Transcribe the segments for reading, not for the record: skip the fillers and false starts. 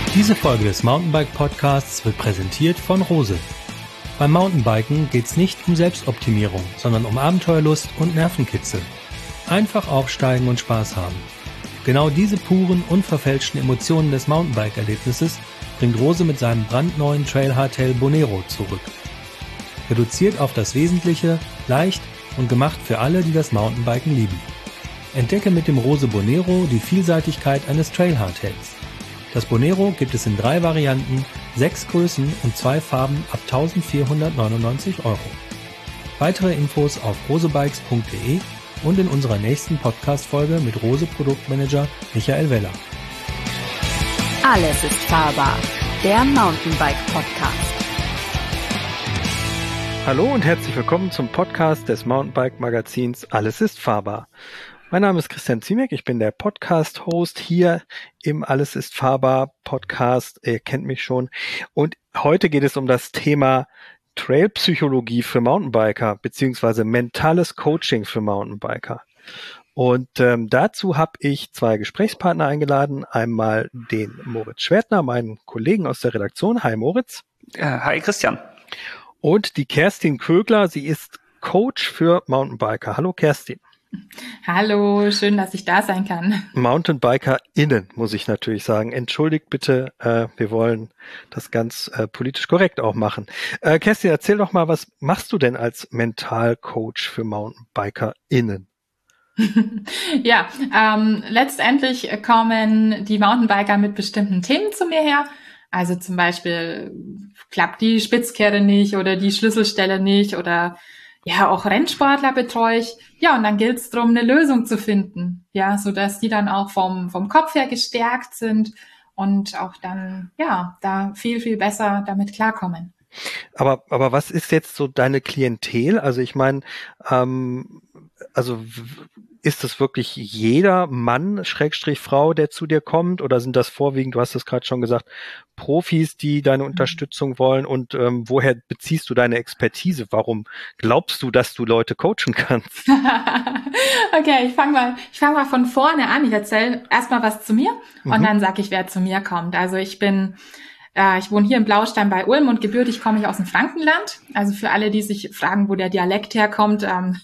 Diese Folge des Mountainbike-Podcasts wird präsentiert von Rose. Beim Mountainbiken geht's nicht um Selbstoptimierung, sondern um Abenteuerlust und Nervenkitzel. Einfach aufsteigen und Spaß haben. Genau diese puren, unverfälschten Emotionen des Mountainbike-Erlebnisses bringt Rose mit seinem brandneuen Trail Hardtail Bonero zurück. Reduziert auf das Wesentliche, leicht und gemacht für alle, die das Mountainbiken lieben. Entdecke mit dem Rose Bonero die Vielseitigkeit eines Trail Hardtails. Das Bonero gibt es in 3 Varianten, 6 Größen und 2 Farben ab 1.499 €. Weitere Infos auf rosebikes.de und in unserer nächsten Podcast-Folge mit Rose Produktmanager Michael Weller. Alles ist fahrbar, der Mountainbike-Podcast. Hallo und herzlich willkommen zum Podcast des Mountainbike-Magazins Alles ist fahrbar. Mein Name ist Christian Ziemek, ich bin der Podcast-Host hier im Alles ist fahrbar Podcast, ihr kennt mich schon. Und heute geht es um das Thema Trailpsychologie für Mountainbiker beziehungsweise mentales Coaching für Mountainbiker. Und dazu habe ich 2 Gesprächspartner eingeladen. Einmal den Moritz Schwertner, meinen Kollegen aus der Redaktion. Hi Moritz. Hi Christian. Und die Kerstin Kögler, sie ist Coach für Mountainbiker. Hallo Kerstin. Hallo, schön, dass ich da sein kann. MountainbikerInnen, muss ich natürlich sagen. Entschuldigt bitte, wir wollen das ganz politisch korrekt auch machen. Kerstin, erzähl doch mal, was machst du denn als Mentalcoach für MountainbikerInnen? Ja, letztendlich kommen die Mountainbiker mit bestimmten Themen zu mir her. Also zum Beispiel klappt die Spitzkehre nicht oder die Schlüsselstelle nicht oder ja, auch Rennsportler betreue ich. Ja, und dann gilt es darum, eine Lösung zu finden. Ja, sodass die dann auch vom Kopf her gestärkt sind und auch dann, ja, da viel, viel besser damit klarkommen. Aber was ist jetzt so deine Klientel? Also ich meine, ist das wirklich jeder Mann, Schrägstrich Frau, der zu dir kommt? Oder sind das vorwiegend, du hast es gerade schon gesagt, Profis, die deine Unterstützung wollen? Und woher beziehst du deine Expertise? Warum glaubst du, dass du Leute coachen kannst? Okay, ich fang mal von vorne an. Ich erzähle erstmal was zu mir und dann sage ich, wer zu mir kommt. Also ich wohne hier in Blaustein bei Ulm und gebürtig komme ich aus dem Frankenland. Also für alle, die sich fragen, wo der Dialekt herkommt.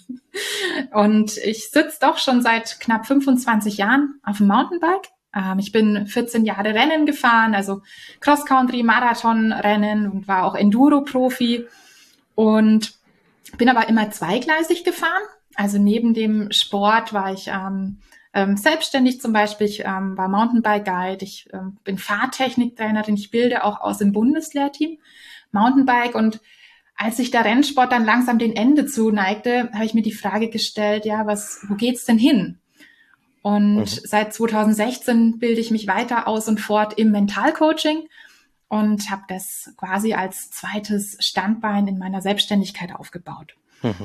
Und ich sitze doch schon seit knapp 25 Jahren auf dem Mountainbike. Ich bin 14 Jahre Rennen gefahren, also Cross-Country, Marathonrennen und war auch Enduro-Profi. Und bin aber immer zweigleisig gefahren. Also neben dem Sport war ich selbstständig zum Beispiel, ich war Mountainbike-Guide, ich bin Fahrtechniktrainerin, ich bilde auch aus dem Bundeslehrteam Mountainbike und als sich der Rennsport dann langsam dem Ende zuneigte, habe ich mir die Frage gestellt, ja, wo geht's denn hin? Und seit 2016 bilde ich mich weiter aus und fort im Mentalcoaching und habe das quasi als zweites Standbein in meiner Selbstständigkeit aufgebaut.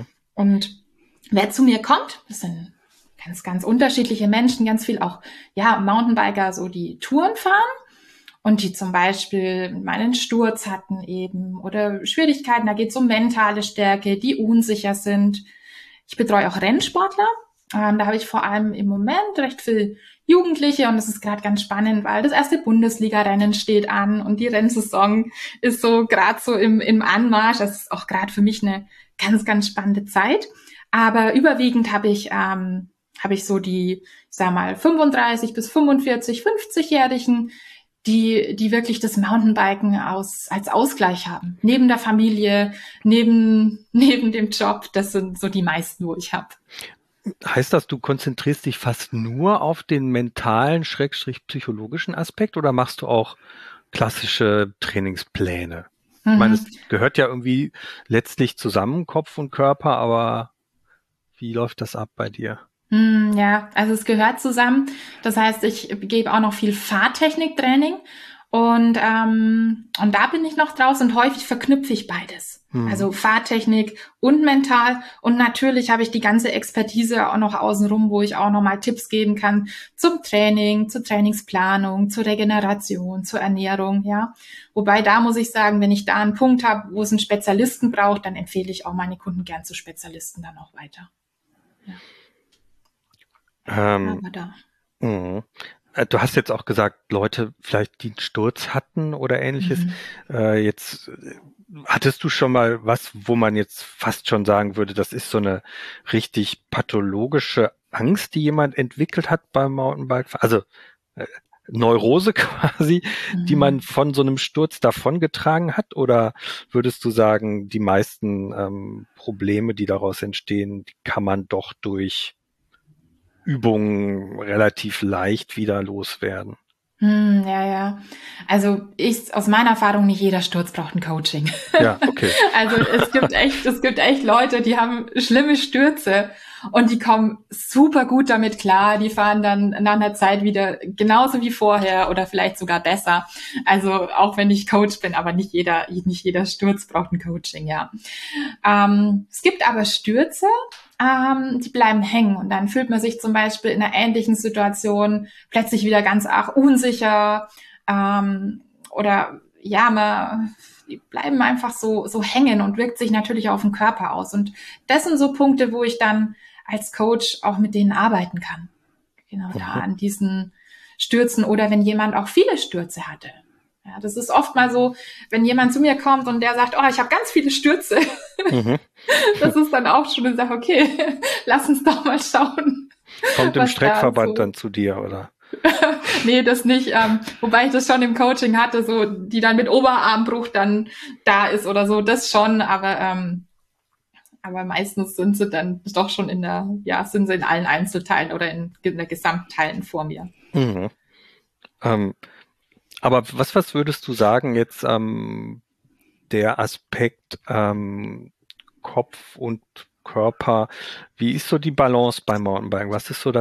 Und wer zu mir kommt, das sind ganz, ganz unterschiedliche Menschen, ganz viel auch, ja, Mountainbiker, so die Touren fahren und die zum Beispiel mal einen Sturz hatten eben oder Schwierigkeiten, da geht es um mentale Stärke, die unsicher sind. Ich betreue auch Rennsportler, da habe ich vor allem im Moment recht viel Jugendliche und das ist gerade ganz spannend, weil das erste Bundesliga-Rennen steht an und die Rennsaison ist so gerade so im Anmarsch. Das ist auch gerade für mich eine ganz, ganz spannende Zeit. Aber überwiegend habe ich so die, ich sag mal, 35 bis 45, 50-Jährigen, die wirklich das Mountainbiken als Ausgleich haben. Neben der Familie, neben dem Job, das sind so die meisten, wo ich habe. Heißt das, du konzentrierst dich fast nur auf den mentalen, psychologischen Aspekt oder machst du auch klassische Trainingspläne? Ich meine, es gehört ja irgendwie letztlich zusammen, Kopf und Körper, aber wie läuft das ab bei dir? Ja, also es gehört zusammen. Das heißt, ich gebe auch noch viel Fahrtechniktraining und da bin ich noch draus und häufig verknüpfe ich beides. Also Fahrtechnik und mental und natürlich habe ich die ganze Expertise auch noch außenrum, wo ich auch noch mal Tipps geben kann zum Training, zur Trainingsplanung, zur Regeneration, zur Ernährung, ja. Wobei da muss ich sagen, wenn ich da einen Punkt habe, wo es einen Spezialisten braucht, dann empfehle ich auch meine Kunden gern zu Spezialisten dann auch weiter. Ja. Aber da. du hast jetzt auch gesagt, Leute vielleicht, die einen Sturz hatten oder ähnliches. Jetzt hattest du schon mal was, wo man jetzt fast schon sagen würde, das ist so eine richtig pathologische Angst, die jemand entwickelt hat beim Mountainbike? Also Neurose quasi, die man von so einem Sturz davongetragen hat? Oder würdest du sagen, die meisten Probleme, die daraus entstehen, die kann man doch durch Übungen relativ leicht wieder loswerden? Ja. Also aus meiner Erfahrung, nicht jeder Sturz braucht ein Coaching. Ja, okay. Also es gibt echt Leute, die haben schlimme Stürze und die kommen super gut damit klar. Die fahren dann nach einer Zeit wieder genauso wie vorher oder vielleicht sogar besser. Also auch wenn ich Coach bin, aber nicht jeder Sturz braucht ein Coaching, ja. Es gibt aber Stürze, die bleiben hängen und dann fühlt man sich zum Beispiel in einer ähnlichen Situation plötzlich wieder ganz arg unsicher oder ja, die bleiben einfach so hängen und wirkt sich natürlich auf den Körper aus. Und das sind so Punkte, wo ich dann als Coach auch mit denen arbeiten kann. Genau, da an diesen Stürzen oder wenn jemand auch viele Stürze hatte. Ja, das ist oft mal so, wenn jemand zu mir kommt und der sagt, oh, ich habe ganz viele Stürze. Das ist dann auch schon eine Sache, okay, lass uns doch mal schauen. Kommt im Streckverband dann zu dir, oder? Nee, das nicht. Wobei ich das schon im Coaching hatte, so die dann mit Oberarmbruch dann da ist oder so, das schon, aber meistens sind sie dann doch schon sind sie in allen Einzelteilen oder in der Gesamtteilen vor mir. Aber was würdest du sagen jetzt der Aspekt Kopf und Körper, wie ist so die Balance beim Mountainbiken? Was ist so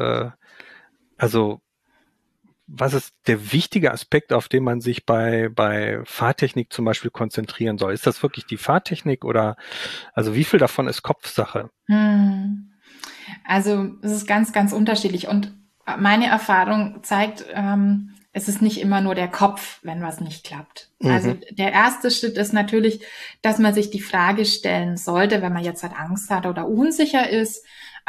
was ist der wichtige Aspekt, auf den man sich bei Fahrtechnik zum Beispiel konzentrieren soll? Ist das wirklich die Fahrtechnik oder also wie viel davon ist Kopfsache? Also es ist ganz, ganz unterschiedlich und meine Erfahrung zeigt, es ist nicht immer nur der Kopf, wenn was nicht klappt. Also der erste Schritt ist natürlich, dass man sich die Frage stellen sollte, wenn man jetzt halt Angst hat oder unsicher ist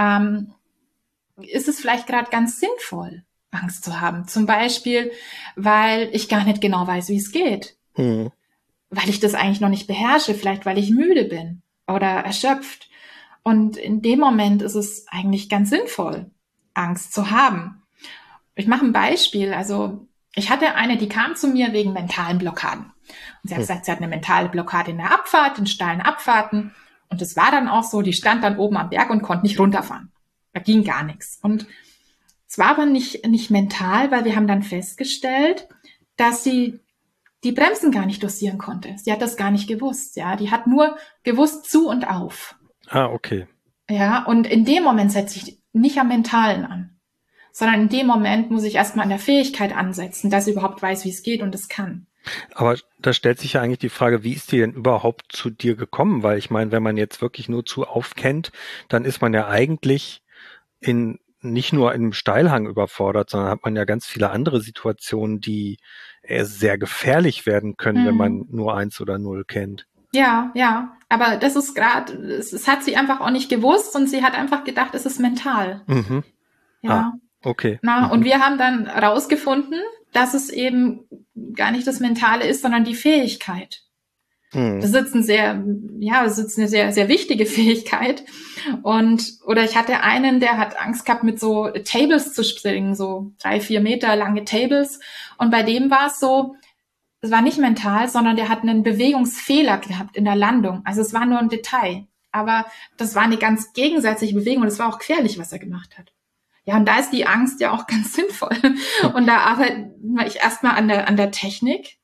es vielleicht gerade ganz sinnvoll, Angst zu haben? Zum Beispiel, weil ich gar nicht genau weiß, wie es geht. Weil ich das eigentlich noch nicht beherrsche, vielleicht weil ich müde bin oder erschöpft. Und in dem Moment ist es eigentlich ganz sinnvoll, Angst zu haben. Ich mache ein Beispiel. Also ich hatte eine, die kam zu mir wegen mentalen Blockaden. Und sie hat gesagt, sie hat eine mentale Blockade in der Abfahrt, in steilen Abfahrten. Und es war dann auch so, die stand dann oben am Berg und konnte nicht runterfahren. Da ging gar nichts. Und es war aber nicht mental, weil wir haben dann festgestellt, dass sie die Bremsen gar nicht dosieren konnte. Sie hat das gar nicht gewusst. Ja, die hat nur gewusst zu und auf. Okay. Ja, und in dem Moment setze ich nicht am Mentalen an, sondern in dem Moment muss ich erstmal an der Fähigkeit ansetzen, dass ich überhaupt weiß, wie es geht und es kann. Aber da stellt sich ja eigentlich die Frage, wie ist die denn überhaupt zu dir gekommen? Weil ich meine, wenn man jetzt wirklich nur zu aufkennt, dann ist man ja eigentlich nicht nur in einem Steilhang überfordert, sondern hat man ja ganz viele andere Situationen, die sehr gefährlich werden können, wenn man nur 1 oder 0 kennt. Ja, aber das ist gerade, es hat sie einfach auch nicht gewusst und sie hat einfach gedacht, es ist mental. Ja. Okay. Und wir haben dann rausgefunden, dass es eben gar nicht das Mentale ist, sondern die Fähigkeit. Das ist eine sehr, sehr wichtige Fähigkeit. Oder ich hatte einen, der hat Angst gehabt, mit so Tables zu springen, so 3-4 Meter lange Tables. Und bei dem war es so, es war nicht mental, sondern der hat einen Bewegungsfehler gehabt in der Landung. Also es war nur ein Detail. Aber das war eine ganz gegensätzliche Bewegung und es war auch gefährlich, was er gemacht hat. Ja, und da ist die Angst ja auch ganz sinnvoll. Und da arbeite ich erstmal an der Technik.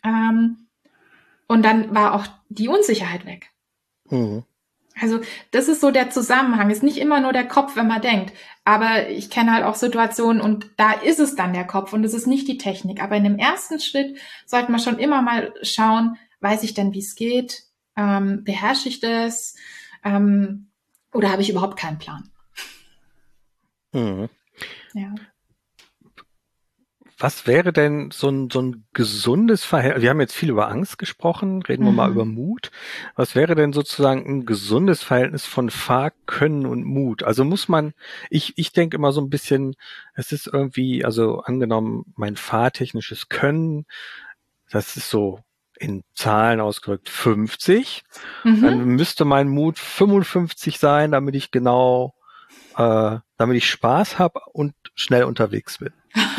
Und dann war auch die Unsicherheit weg. Also das ist so der Zusammenhang. Ist nicht immer nur der Kopf, wenn man denkt. Aber ich kenne halt auch Situationen und da ist es dann der Kopf und es ist nicht die Technik. Aber in dem ersten Schritt sollte man schon immer mal schauen, weiß ich denn, wie es geht? Beherrsche ich das? Oder habe ich überhaupt keinen Plan? Ja. Was wäre denn so ein gesundes Verhältnis? Wir haben jetzt viel über Angst gesprochen, reden wir mal über Mut. Was wäre denn sozusagen ein gesundes Verhältnis von Fahrkönnen und Mut? Also muss man, ich denke immer so ein bisschen, es ist irgendwie, also angenommen, mein fahrtechnisches Können, das ist so in Zahlen ausgedrückt 50, dann müsste mein Mut 55 sein, damit ich Spaß habe und schnell unterwegs bin.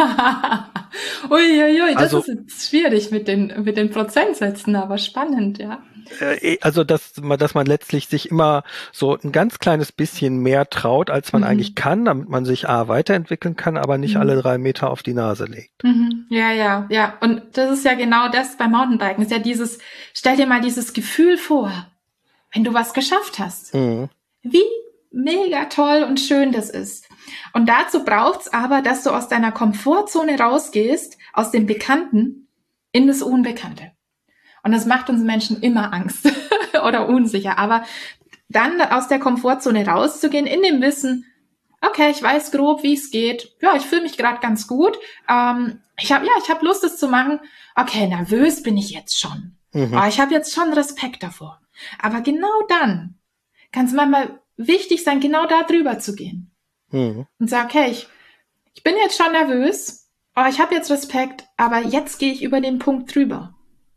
Uiuiui, das Also, ist jetzt schwierig mit den Prozentsätzen, aber spannend, ja. Also, dass man letztlich sich immer so ein ganz kleines bisschen mehr traut, als man eigentlich kann, damit man sich weiterentwickeln kann, aber nicht alle 3 Meter auf die Nase legt. Ja. Und das ist ja genau das beim Mountainbiken. Ist ja stell dir mal dieses Gefühl vor, wenn du was geschafft hast. Wie mega toll und schön das ist. Und dazu braucht's aber, dass du aus deiner Komfortzone rausgehst, aus dem Bekannten in das Unbekannte. Und das macht uns Menschen immer Angst oder unsicher. Aber dann aus der Komfortzone rauszugehen, in dem Wissen, okay, ich weiß grob, wie es geht. Ja, ich fühle mich gerade ganz gut. Ich hab Lust, es zu machen. Okay, nervös bin ich jetzt schon. Aber ich habe jetzt schon Respekt davor. Aber genau dann kann es manchmal wichtig sein, genau da drüber zu gehen. Und sagen, okay, ich bin jetzt schon nervös, aber ich habe jetzt Respekt, aber jetzt gehe ich über den Punkt drüber.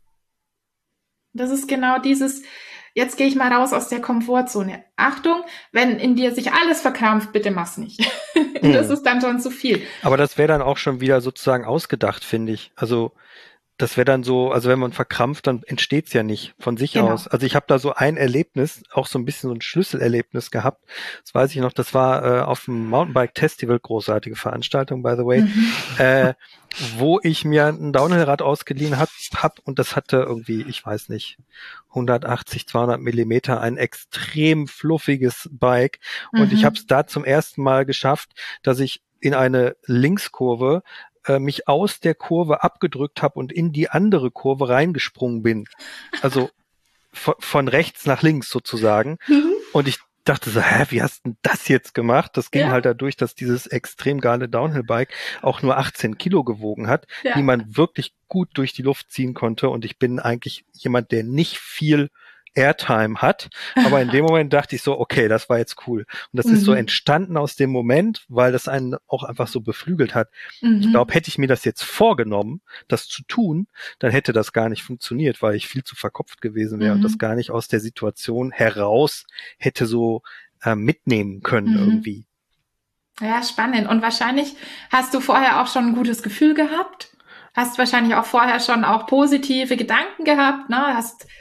Das ist genau dieses, jetzt gehe ich mal raus aus der Komfortzone. Achtung, wenn in dir sich alles verkrampft, bitte mach's nicht. Das ist dann schon zu viel. Aber das wäre dann auch schon wieder sozusagen ausgedacht, finde ich. Also das wäre dann so, also wenn man verkrampft, dann entsteht's ja nicht von sich aus. Also ich habe da so ein Erlebnis, auch so ein bisschen so ein Schlüsselerlebnis gehabt. Das weiß ich noch, das war auf dem Mountainbike-Festival, großartige Veranstaltung, by the way, wo ich mir ein Downhill-Rad ausgeliehen hab und das hatte irgendwie, ich weiß nicht, 180, 200 Millimeter, ein extrem fluffiges Bike. Und ich habe es da zum ersten Mal geschafft, dass ich in eine Linkskurve mich aus der Kurve abgedrückt habe und in die andere Kurve reingesprungen bin. Also von rechts nach links sozusagen. Und ich dachte so, wie hast du denn das jetzt gemacht? Das ging halt dadurch, dass dieses extrem geile Downhill-Bike auch nur 18 Kilo gewogen hat, die man wirklich gut durch die Luft ziehen konnte. Und ich bin eigentlich jemand, der nicht viel Airtime hat, aber in dem Moment dachte ich so, okay, das war jetzt cool. Und das ist so entstanden aus dem Moment, weil das einen auch einfach so beflügelt hat. Ich glaube, hätte ich mir das jetzt vorgenommen, das zu tun, dann hätte das gar nicht funktioniert, weil ich viel zu verkopft gewesen wäre und das gar nicht aus der Situation heraus hätte so mitnehmen können irgendwie. Ja, spannend. Und wahrscheinlich hast du vorher auch schon ein gutes Gefühl gehabt, hast wahrscheinlich auch vorher schon auch positive Gedanken gehabt, ne?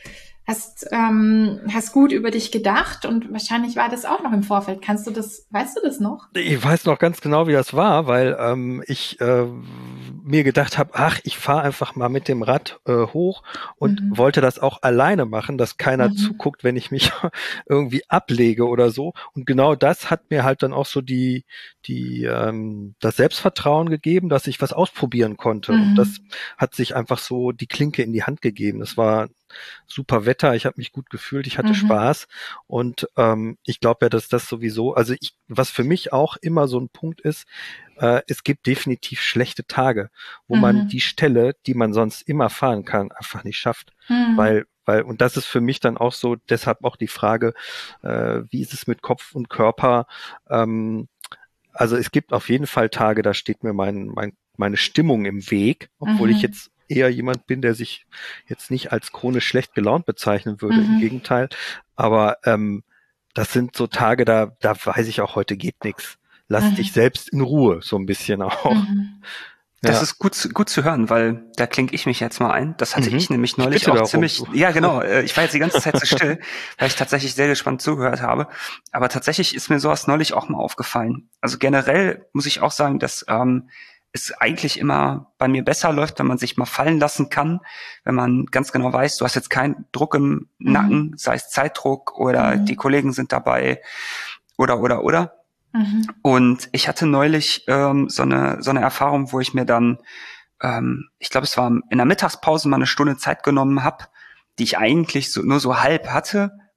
Hast gut über dich gedacht und wahrscheinlich war das auch noch im Vorfeld. Weißt du das noch? Ich weiß noch ganz genau, wie das war, weil ich mir gedacht habe, ich fahre einfach mal mit dem Rad hoch und wollte das auch alleine machen, dass keiner zuguckt, wenn ich mich irgendwie ablege oder so. Und genau das hat mir halt dann auch so das Selbstvertrauen gegeben, dass ich was ausprobieren konnte. Und das hat sich einfach so die Klinke in die Hand gegeben. Das war super Wetter, ich habe mich gut gefühlt, ich hatte Spaß und ich glaube ja, dass das sowieso, also was für mich auch immer so ein Punkt ist, es gibt definitiv schlechte Tage, wo man die Stelle, die man sonst immer fahren kann, einfach nicht schafft, weil und das ist für mich dann auch so, deshalb auch die Frage, wie ist es mit Kopf und Körper, also es gibt auf jeden Fall Tage, da steht mir meine Stimmung im Weg, obwohl ich jetzt eher jemand bin, der sich jetzt nicht als chronisch schlecht gelaunt bezeichnen würde, im Gegenteil. Aber das sind so Tage, da weiß ich auch, heute geht nichts. Lass dich selbst in Ruhe, so ein bisschen auch. Das ist gut zu hören, weil da klinke ich mich jetzt mal ein. Das hatte ich nämlich neulich auch ziemlich, ja genau, ich war jetzt die ganze Zeit so still, weil ich tatsächlich sehr gespannt zugehört habe. Aber tatsächlich ist mir sowas neulich auch mal aufgefallen. Also generell muss ich auch sagen, dass es eigentlich immer bei mir besser läuft, wenn man sich mal fallen lassen kann, wenn man ganz genau weiß, du hast jetzt keinen Druck im Nacken, sei es Zeitdruck oder die Kollegen sind dabei oder. Und ich hatte neulich so eine Erfahrung, wo ich mir dann, ich glaube, es war in der Mittagspause mal eine Stunde Zeit genommen habe, die ich eigentlich nur so halb hatte.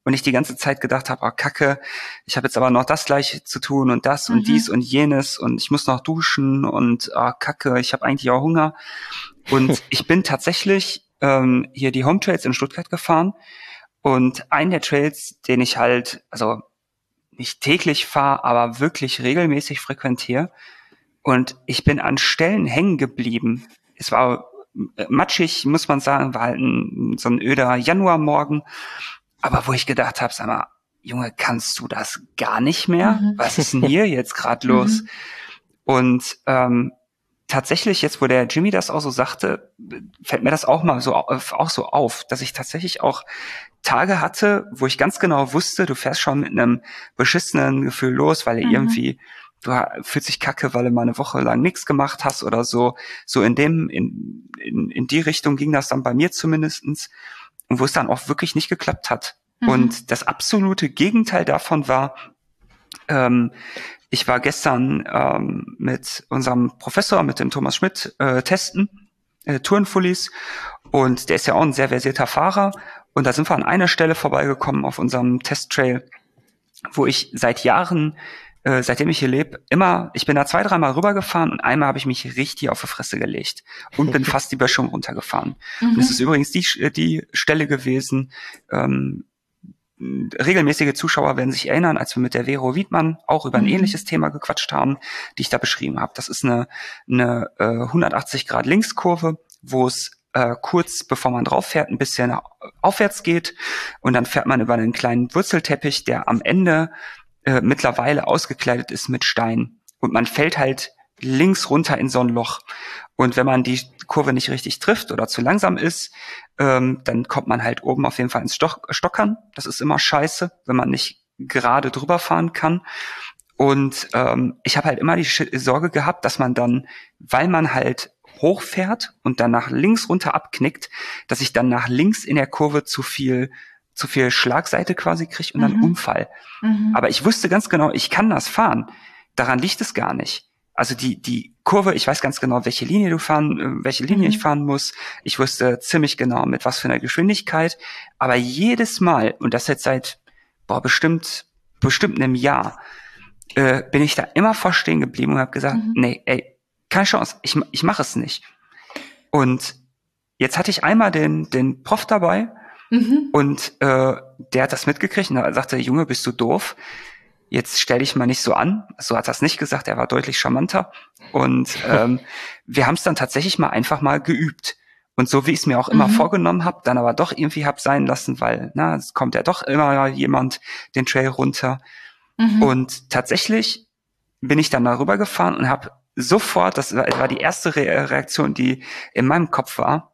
und ich die ganze Zeit gedacht habe, oh Kacke, ich habe jetzt aber noch das Gleiche zu tun und das und dies und jenes und ich muss noch duschen und oh Kacke, ich habe eigentlich auch Hunger. Und ich bin tatsächlich hier die Home Trails in Stuttgart gefahren und einen der Trails, den ich halt, also nicht täglich fahre, aber wirklich regelmäßig frequentiere, und ich bin an Stellen hängen geblieben. Es war matschig, muss man sagen, war halt so ein öder Januarmorgen, aber wo ich gedacht habe, sag mal, Junge, kannst du das gar nicht mehr? Was ist denn hier jetzt gerade los? Und tatsächlich, jetzt wo der Jimmy das auch so sagte, fällt mir das auch mal so auf, dass ich tatsächlich auch Tage hatte, wo ich ganz genau wusste, du fährst schon mit einem beschissenen Gefühl los, weil irgendwie du fühlst dich kacke, weil du mal eine Woche lang nichts gemacht hast oder so. So in die Richtung ging das dann bei mir zumindestens. Und wo es dann auch wirklich nicht geklappt hat. Und das absolute Gegenteil davon war, ich war gestern mit unserem Professor, mit dem Thomas Schmidt, testen, Tourenfullies. Und der ist ja auch ein sehr versierter Fahrer. Und da sind wir an einer Stelle vorbeigekommen auf unserem Testtrail, wo ich seit Jahren, seitdem ich hier lebe, ich bin da 2-3 Mal rübergefahren und einmal habe ich mich richtig auf die Fresse gelegt und bin fast die Böschung runtergefahren. Und es ist übrigens die Stelle gewesen, regelmäßige Zuschauer werden sich erinnern, als wir mit der Vero Wiedmann auch über ein ähnliches Thema gequatscht haben, die ich da beschrieben habe. Das ist eine 180 Grad Linkskurve, wo es kurz bevor man drauf fährt, ein bisschen aufwärts geht und dann fährt man über einen kleinen Wurzelteppich, der am Ende mittlerweile ausgekleidet ist mit Stein. Und man fällt halt links runter in so ein Loch. Und wenn man die Kurve nicht richtig trifft oder zu langsam ist, dann kommt man halt oben auf jeden Fall ins Stockern. Das ist immer scheiße, wenn man nicht gerade drüber fahren kann. Und ich habe halt immer die Sorge gehabt, dass man dann, weil man halt hochfährt und dann nach links runter abknickt, dass ich dann nach links in der Kurve zu viel Schlagseite quasi kriege und dann Unfall. Aber ich wusste ganz genau, ich kann das fahren. Daran liegt es gar nicht. Also die Kurve, ich weiß ganz genau, welche Linie ich fahren muss. Ich wusste ziemlich genau, mit was für einer Geschwindigkeit. Aber jedes Mal, und das jetzt seit bestimmt einem Jahr, bin ich da immer vorstehen geblieben und habe gesagt, nee, ey, keine Chance, ich mache es nicht. Und jetzt hatte ich einmal den Prof dabei, und der hat das mitgekriegt und er sagte, Junge, bist du doof? Jetzt stell dich mal nicht so an. So hat er es nicht gesagt, er war deutlich charmanter. Und wir haben es dann tatsächlich einfach mal geübt. Und so wie ich es mir auch immer vorgenommen habe, dann aber doch irgendwie hab sein lassen, weil es kommt ja doch immer jemand den Trail runter. Und tatsächlich bin ich dann darüber gefahren und habe sofort, das war die erste Reaktion, die in meinem Kopf war,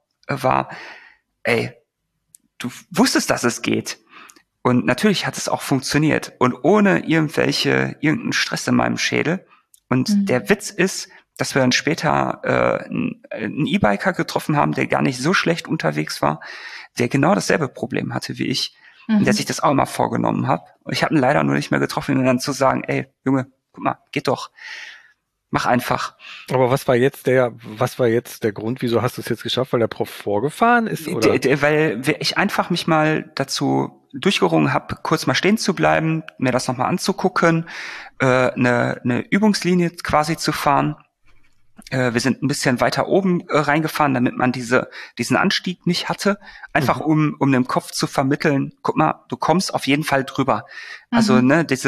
ey, du wusstest, dass es geht. Und natürlich hat es auch funktioniert. Und ohne irgendeinen Stress in meinem Schädel. Und der Witz ist, dass wir dann später einen E-Biker getroffen haben, der gar nicht so schlecht unterwegs war, der genau dasselbe Problem hatte wie ich. Und der sich das auch immer vorgenommen hat. Und ich habe ihn leider nur nicht mehr getroffen, um dann zu sagen, ey, Junge, guck mal, geht doch. Mach einfach. Aber was war jetzt der Grund, wieso hast du es jetzt geschafft, weil der Prof vorgefahren ist? Oder? Weil ich einfach mich mal dazu durchgerungen habe, kurz mal stehen zu bleiben, mir das nochmal anzugucken, eine Übungslinie quasi zu fahren. Wir sind ein bisschen weiter oben reingefahren, damit man diesen Anstieg nicht hatte. Einfach um dem Kopf zu vermitteln, guck mal, du kommst auf jeden Fall drüber. Also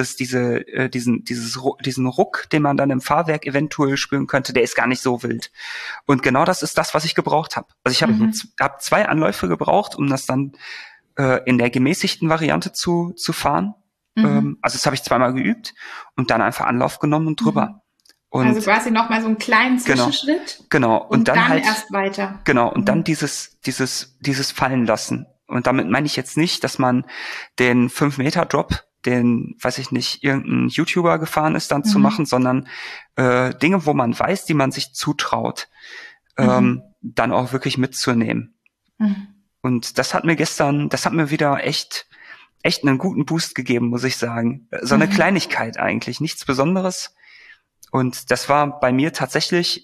diesen Ruck, den man dann im Fahrwerk eventuell spüren könnte, der ist gar nicht so wild. Und genau das ist das, was ich gebraucht habe. Also ich habe 2 Anläufe gebraucht, um das dann in der gemäßigten Variante zu fahren. Also das habe ich 2-mal geübt und dann einfach Anlauf genommen und drüber. Und also quasi nochmal so einen kleinen Zwischenschritt. Genau. Und dann halt erst weiter. Genau. Und dann dieses Fallen lassen. Und damit meine ich jetzt nicht, dass man den 5-Meter-Drop, den, weiß ich nicht, irgendein YouTuber gefahren ist, dann zu machen, sondern Dinge, wo man weiß, die man sich zutraut, dann auch wirklich mitzunehmen. Und das hat mir wieder echt einen guten Boost gegeben, muss ich sagen. So eine Kleinigkeit eigentlich, nichts Besonderes. Und das war bei mir tatsächlich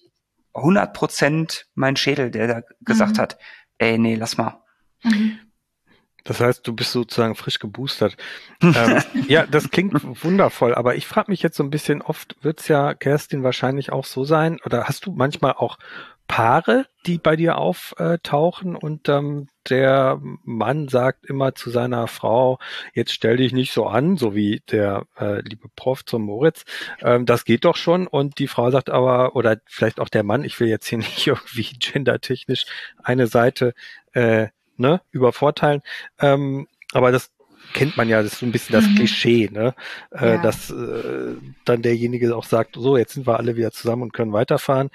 100% mein Schädel, der da gesagt hat, ey, nee, lass mal. Das heißt, du bist sozusagen frisch geboostert. Ja, das klingt wundervoll, aber ich frage mich jetzt so ein bisschen, oft wird's ja, Kerstin, wahrscheinlich auch so sein, oder hast du manchmal auch Paare, die bei dir auftauchen und der Mann sagt immer zu seiner Frau, jetzt stell dich nicht so an, so wie der liebe Prof zum Moritz, das geht doch schon, und die Frau sagt aber, oder vielleicht auch der Mann, ich will jetzt hier nicht irgendwie gendertechnisch eine Seite übervorteilen, aber das kennt man ja, das ist so ein bisschen das Klischee, ne? Dass dann derjenige auch sagt, so, jetzt sind wir alle wieder zusammen und können weiterfahren.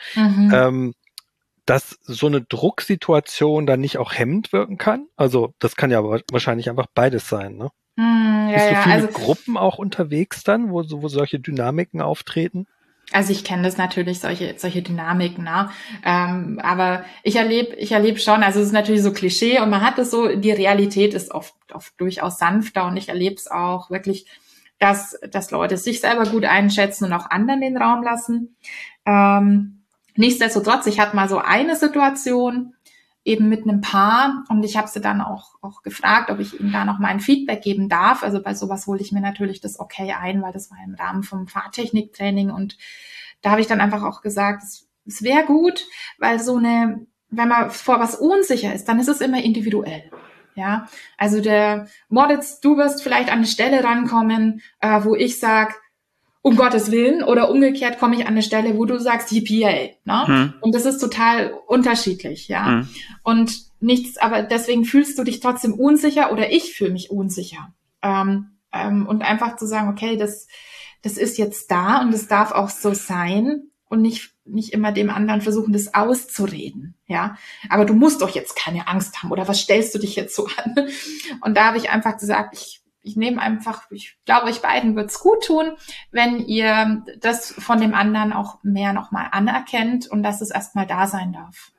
Dass so eine Drucksituation dann nicht auch hemmend wirken kann. Also das kann ja wahrscheinlich einfach beides sein, ne? Bist du viele Gruppen auch unterwegs dann, wo solche Dynamiken auftreten? Also ich kenne das natürlich, solche Dynamiken, ne? Aber ich erlebe schon, also es ist natürlich so Klischee und man hat es so, die Realität ist oft durchaus sanfter, und ich erlebe es auch wirklich, dass Leute sich selber gut einschätzen und auch anderen den Raum lassen. Nichtsdestotrotz, ich hatte mal so eine Situation eben mit einem Paar, und ich habe sie dann auch gefragt, ob ich ihnen da noch mal ein Feedback geben darf. Also bei sowas hole ich mir natürlich das Okay ein, weil das war im Rahmen vom Fahrtechniktraining, und da habe ich dann einfach auch gesagt, es wäre gut, weil wenn man vor was unsicher ist, dann ist es immer individuell. Ja, also der Moritz, du wirst vielleicht an eine Stelle rankommen, wo ich sage, um Gottes Willen, oder umgekehrt komme ich an eine Stelle, wo du sagst, yippie, ne? Und das ist total unterschiedlich, ja. Und aber deswegen fühlst du dich trotzdem unsicher, oder ich fühle mich unsicher. Und einfach zu sagen, okay, das ist jetzt da und es darf auch so sein, und nicht immer dem anderen versuchen, das auszureden, ja. Aber du musst doch jetzt keine Angst haben, oder was stellst du dich jetzt so an? Und da habe ich einfach gesagt, ich nehme einfach, ich glaube, euch beiden wird's gut tun, wenn ihr das von dem anderen auch mehr nochmal anerkennt und dass es erstmal da sein darf.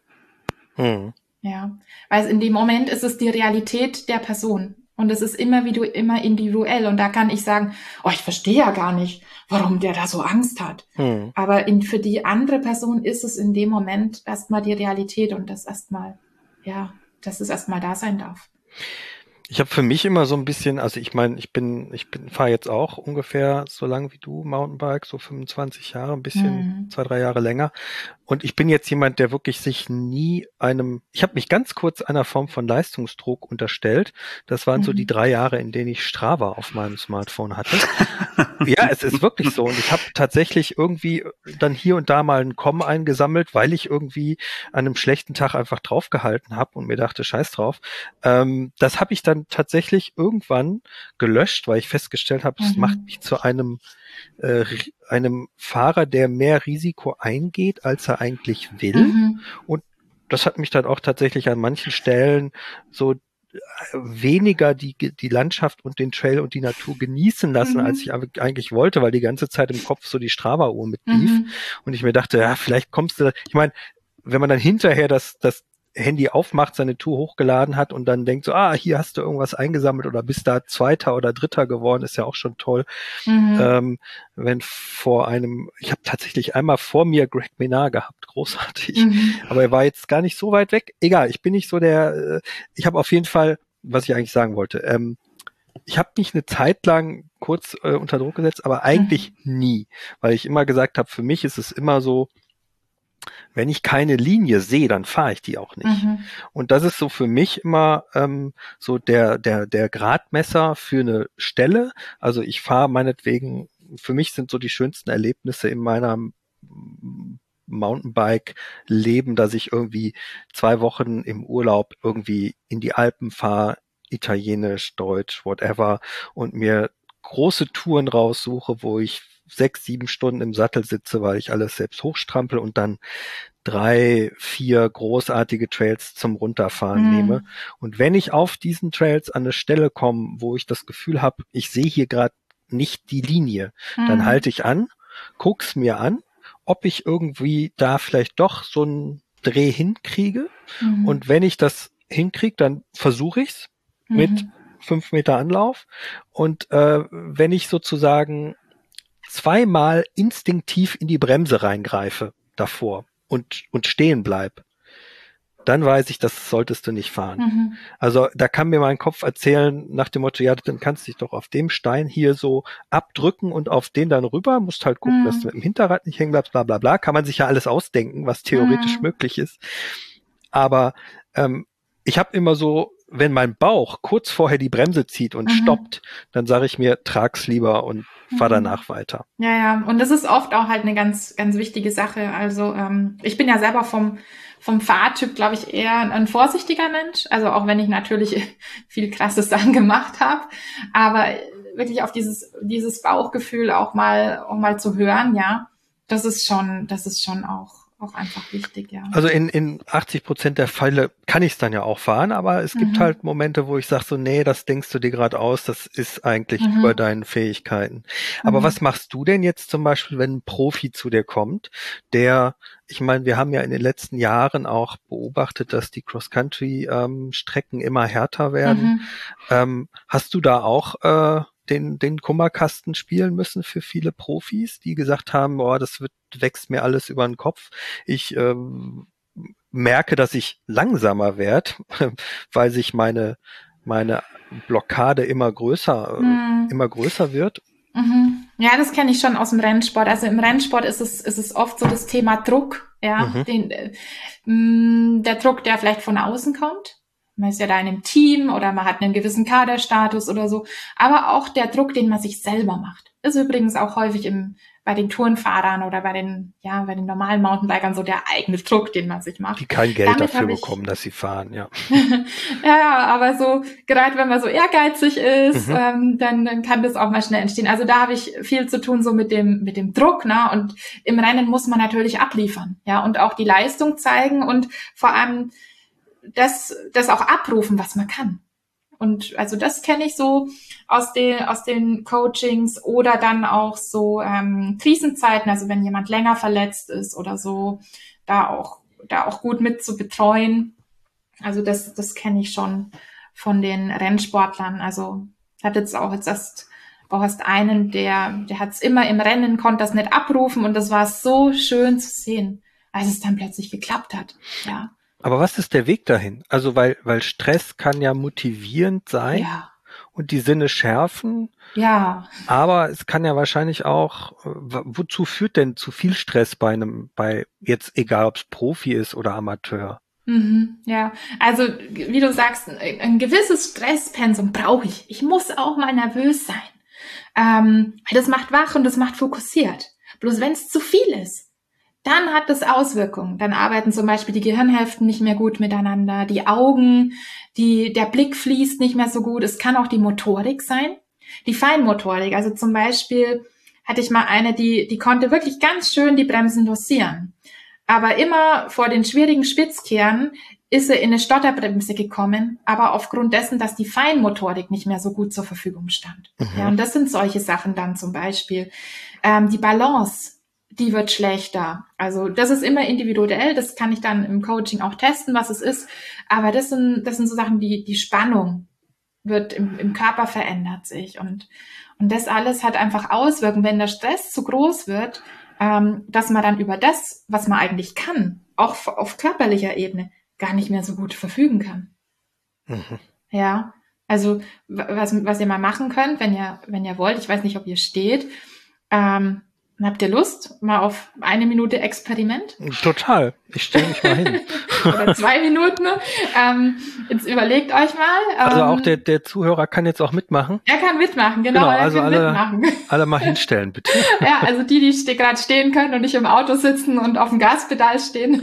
Ja, weil in dem Moment ist es die Realität der Person, und es ist immer individuell, und da kann ich sagen, ich verstehe ja gar nicht, warum der da so Angst hat. Aber für die andere Person ist es in dem Moment erstmal die Realität, und dass es erstmal da sein darf. Ich habe für mich immer so ein bisschen, also ich meine, ich fahre jetzt auch ungefähr so lang wie du Mountainbike, so 25 Jahre, ein bisschen 2-3 Jahre länger. Und ich bin jetzt jemand, der wirklich sich ich habe mich ganz kurz einer Form von Leistungsdruck unterstellt. Das waren so die 3 Jahre, in denen ich Strava auf meinem Smartphone hatte. Ja, es ist wirklich so. Und ich habe tatsächlich irgendwie dann hier und da mal einen Com eingesammelt, weil ich irgendwie an einem schlechten Tag einfach draufgehalten habe und mir dachte, scheiß drauf. Das habe ich dann tatsächlich irgendwann gelöscht, weil ich festgestellt habe, es macht mich zu einem Fahrer, der mehr Risiko eingeht, als er eigentlich will. Und das hat mich dann auch tatsächlich an manchen Stellen so weniger die Landschaft und den Trail und die Natur genießen lassen, als ich eigentlich wollte, weil die ganze Zeit im Kopf so die Strava-Uhr mitlief. Und ich mir dachte, ja, vielleicht kommst du, ich meine, wenn man dann hinterher das Handy aufmacht, seine Tour hochgeladen hat und dann denkt so, hier hast du irgendwas eingesammelt oder bist da Zweiter oder Dritter geworden, ist ja auch schon toll. Wenn ich habe tatsächlich einmal vor mir Greg Menard gehabt, großartig, aber er war jetzt gar nicht so weit weg. Egal, ich bin nicht so ich habe auf jeden Fall, was ich eigentlich sagen wollte, ich habe mich eine Zeit lang kurz unter Druck gesetzt, aber eigentlich nie, weil ich immer gesagt habe, für mich ist es immer so, wenn ich keine Linie sehe, dann fahre ich die auch nicht. Und das ist so für mich immer so der Gradmesser für eine Stelle. Also ich fahre meinetwegen, für mich sind so die schönsten Erlebnisse in meiner Mountainbike-Leben, dass ich irgendwie 2 Wochen im Urlaub irgendwie in die Alpen fahre, Italienisch, Deutsch, whatever, und mir große Touren raussuche, wo ich 6-7 Stunden im Sattel sitze, weil ich alles selbst hochstrampel und dann 3-4 großartige Trails zum Runterfahren nehme. Und wenn ich auf diesen Trails an eine Stelle komme, wo ich das Gefühl habe, ich sehe hier gerade nicht die Linie, dann halte ich an, guck's mir an, ob ich irgendwie da vielleicht doch so einen Dreh hinkriege. Und wenn ich das hinkriege, dann versuche ich's mit 5 Meter Anlauf. Und wenn ich sozusagen 2-mal instinktiv in die Bremse reingreife davor und stehen bleib, dann weiß ich, das solltest du nicht fahren. Also da kann mir mein Kopf erzählen nach dem Motto, ja, dann kannst du dich doch auf dem Stein hier so abdrücken und auf den dann rüber, musst halt gucken, dass du mit dem Hinterrad nicht hängen bleibst, bla bla bla. Kann man sich ja alles ausdenken, was theoretisch möglich ist. Aber ich habe immer so, wenn mein Bauch kurz vorher die Bremse zieht und stoppt, dann sage ich mir, trag's lieber und fahr danach weiter. Ja, und das ist oft auch halt eine ganz, ganz wichtige Sache. Also ich bin ja selber vom Fahrtyp, glaube ich, eher ein vorsichtiger Mensch. Also auch wenn ich natürlich viel krasse Sachen gemacht habe, aber wirklich auf dieses Bauchgefühl auch mal zu hören, ja, das ist schon auch einfach wichtig, ja. Also in 80% der Fälle kann ich es dann ja auch fahren, aber es gibt halt Momente, wo ich sage so, nee, das denkst du dir gerade aus, das ist eigentlich über deinen Fähigkeiten. Aber was machst du denn jetzt zum Beispiel, wenn ein Profi zu dir kommt, ich meine, wir haben ja in den letzten Jahren auch beobachtet, dass die Cross-Country-Strecken immer härter werden. Hast du da auch den Kummerkasten spielen müssen für viele Profis, die gesagt haben, das wächst mir alles über den Kopf. Ich merke, dass ich langsamer werde, weil sich meine Blockade immer größer wird. Ja, das kenne ich schon aus dem Rennsport. Also im Rennsport ist es oft so das Thema Druck, ja, der Druck, der vielleicht von außen kommt. Man ist ja da in einem Team oder man hat einen gewissen Kaderstatus oder so. Aber auch der Druck, den man sich selber macht. Ist übrigens auch häufig bei den Tourenfahrern oder bei den normalen Mountainbikern so der eigene Druck, den man sich macht. Die kein Geld dafür bekommen, dass sie fahren, ja. Ja, aber so, gerade wenn man so ehrgeizig ist, dann kann das auch mal schnell entstehen. Also da habe ich viel zu tun so mit dem Druck, ne? Und im Rennen muss man natürlich abliefern, ja, und auch die Leistung zeigen und vor allem das auch abrufen, was man kann. Und also das kenne ich so aus den Coachings oder dann auch so Krisenzeiten, also wenn jemand länger verletzt ist oder so, da auch gut mit zu betreuen. Also das kenne ich schon von den Rennsportlern. Also ich hatte jetzt erst einen, der hat es immer im Rennen, konnte das nicht abrufen und das war so schön zu sehen, als es dann plötzlich geklappt hat. Ja. Aber was ist der Weg dahin? Also weil Stress kann ja motivierend sein und die Sinne schärfen. Ja. Aber es kann ja wahrscheinlich auch, wozu führt denn zu viel Stress bei jetzt egal ob es Profi ist oder Amateur? Ja, also wie du sagst, ein gewisses Stresspensum brauche ich. Ich muss auch mal nervös sein. Das macht wach und das macht fokussiert. Bloß wenn es zu viel ist, dann hat das Auswirkungen. Dann arbeiten zum Beispiel die Gehirnhälften nicht mehr gut miteinander, die Augen, der Blick fließt nicht mehr so gut. Es kann auch die Motorik sein, die Feinmotorik. Also zum Beispiel hatte ich mal eine, die konnte wirklich ganz schön die Bremsen dosieren. Aber immer vor den schwierigen Spitzkehren ist sie in eine Stotterbremse gekommen, aber aufgrund dessen, dass die Feinmotorik nicht mehr so gut zur Verfügung stand. Ja, und das sind solche Sachen dann zum Beispiel. Die Balance, die wird schlechter. Also das ist immer individuell, das kann ich dann im Coaching auch testen, was es ist. Aber das sind so Sachen, die Spannung wird im Körper verändert sich. Und das alles hat einfach Auswirkungen, wenn der Stress zu groß wird, dass man dann über das, was man eigentlich kann, auch auf körperlicher Ebene, gar nicht mehr so gut verfügen kann. Ja, also was ihr mal machen könnt, wenn ihr wollt, ich weiß nicht, ob ihr steht, habt ihr Lust mal auf 1 Minute Experiment? Total. Ich stelle mich mal hin. Oder 2 Minuten. Jetzt überlegt euch mal. Also auch der Zuhörer kann jetzt auch mitmachen. Er kann mitmachen, genau. Also alle mal hinstellen, bitte. Ja, also die gerade stehen können und nicht im Auto sitzen und auf dem Gaspedal stehen.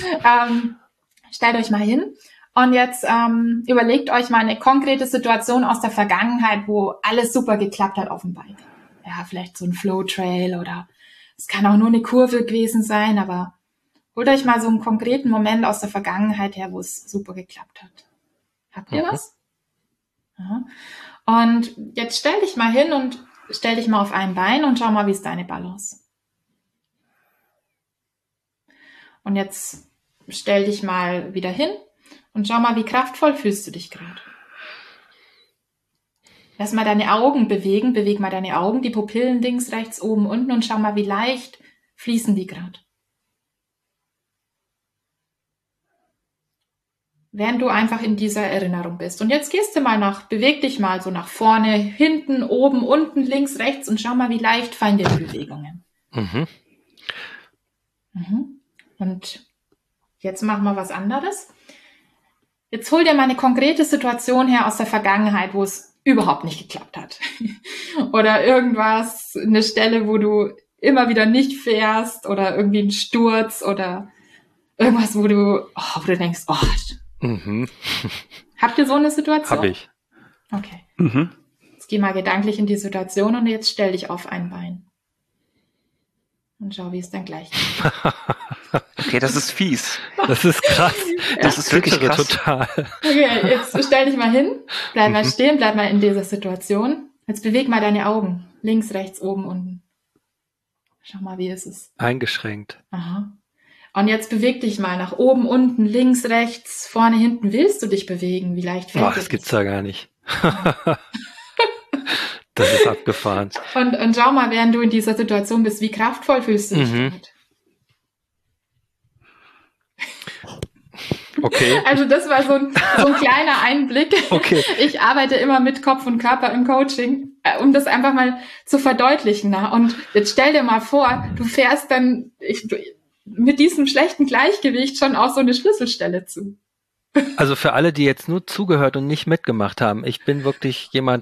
Stellt euch mal hin. Und jetzt überlegt euch mal eine konkrete Situation aus der Vergangenheit, wo alles super geklappt hat auf dem Bike. Ja, vielleicht so ein Flow-Trail oder es kann auch nur eine Kurve gewesen sein, aber holt euch mal so einen konkreten Moment aus der Vergangenheit her, wo es super geklappt hat. Habt ihr was? Ja. Und jetzt stell dich mal hin und stell dich mal auf ein Bein und schau mal, wie ist deine Balance. Und jetzt stell dich mal wieder hin und schau mal, wie kraftvoll fühlst du dich gerade. Lass mal deine Augen bewegen, beweg mal deine Augen, die Pupillen links, rechts, oben, unten und schau mal, wie leicht fließen die gerade. während du einfach in dieser Erinnerung bist. Und jetzt beweg dich mal so nach vorne, hinten, oben, unten, links, rechts und schau mal, wie leicht fallen dir die Bewegungen. Mhm. Und jetzt machen wir was anderes. Jetzt hol dir mal eine konkrete Situation her aus der Vergangenheit, wo es überhaupt nicht geklappt hat. Oder irgendwas, eine Stelle, wo du immer wieder nicht fährst oder irgendwie ein Sturz oder irgendwas, wo du denkst, Habt ihr so eine Situation? Hab ich. Okay. Jetzt geh mal gedanklich in die Situation und jetzt stell dich auf ein Bein. Und schau, wie es dann gleich geht. Okay, das ist fies. Das ist krass. Das ist wirklich krass. Total. Okay, jetzt stell dich mal hin. Bleib mal stehen, bleib mal in dieser Situation. Jetzt beweg mal deine Augen. Links, rechts, oben, unten. Schau mal, wie ist es? Eingeschränkt. Aha. Und jetzt beweg dich mal nach oben, unten, links, rechts, vorne, hinten. Willst du dich bewegen? Wie leicht fällt dir das? Das gibt's da gar nicht. Das ist abgefahren. Und schau mal, während du in dieser Situation bist, wie kraftvoll fühlst du dich damit? Okay. Also das war so ein kleiner Einblick. Okay. Ich arbeite immer mit Kopf und Körper im Coaching, um das einfach mal zu verdeutlichen. Und jetzt stell dir mal vor, du fährst dann mit diesem schlechten Gleichgewicht schon auf so eine Schlüsselstelle zu. Also für alle, die jetzt nur zugehört und nicht mitgemacht haben, ich bin wirklich jemand,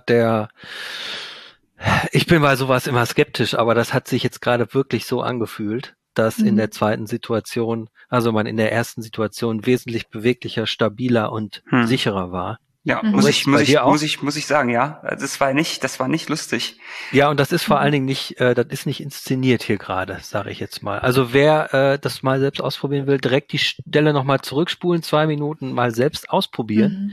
ich bin bei sowas immer skeptisch, aber das hat sich jetzt gerade wirklich so angefühlt, dass in der zweiten Situation, also man in der ersten Situation wesentlich beweglicher, stabiler und sicherer war. Ja, muss ich sagen, ja. Das war nicht lustig. Ja, und das ist vor allen Dingen das ist nicht inszeniert hier gerade, sage ich jetzt mal. Also wer das mal selbst ausprobieren will, direkt die Stelle nochmal zurückspulen, 2 Minuten mal selbst ausprobieren.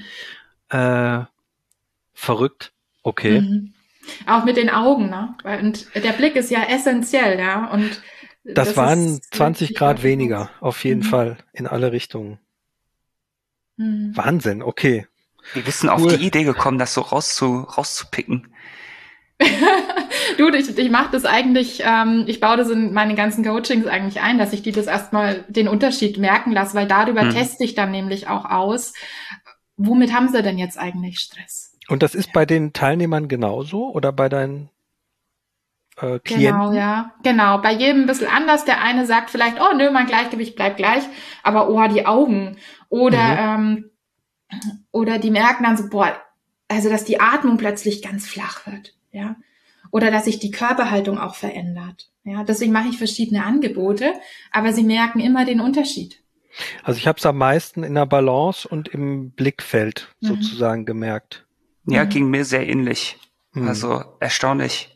Verrückt, okay. Auch mit den Augen, ne? Und der Blick ist ja essentiell, ja. Und das waren 20 Grad weniger, auf jeden Fall, in alle Richtungen. Wahnsinn, okay. Wir wissen auf die Idee gekommen, das so rauszupicken. Du, ich mache das eigentlich, ich baue das in meine ganzen Coachings eigentlich ein, dass ich die das erstmal den Unterschied merken lasse, weil darüber teste ich dann nämlich auch aus, womit haben sie denn jetzt eigentlich Stress? Und das ist bei den Teilnehmern genauso oder bei deinen Klienten? Genau, ja. Genau, bei jedem ein bisschen anders. Der eine sagt vielleicht, oh nö, mein Gleichgewicht bleibt gleich, aber die Augen. Oder die merken dann so, also dass die Atmung plötzlich ganz flach wird, ja. Oder dass sich die Körperhaltung auch verändert. Ja, deswegen mache ich verschiedene Angebote, aber sie merken immer den Unterschied. Also ich habe es am meisten in der Balance und im Blickfeld sozusagen gemerkt. Ja, ging mir sehr ähnlich. Also erstaunlich.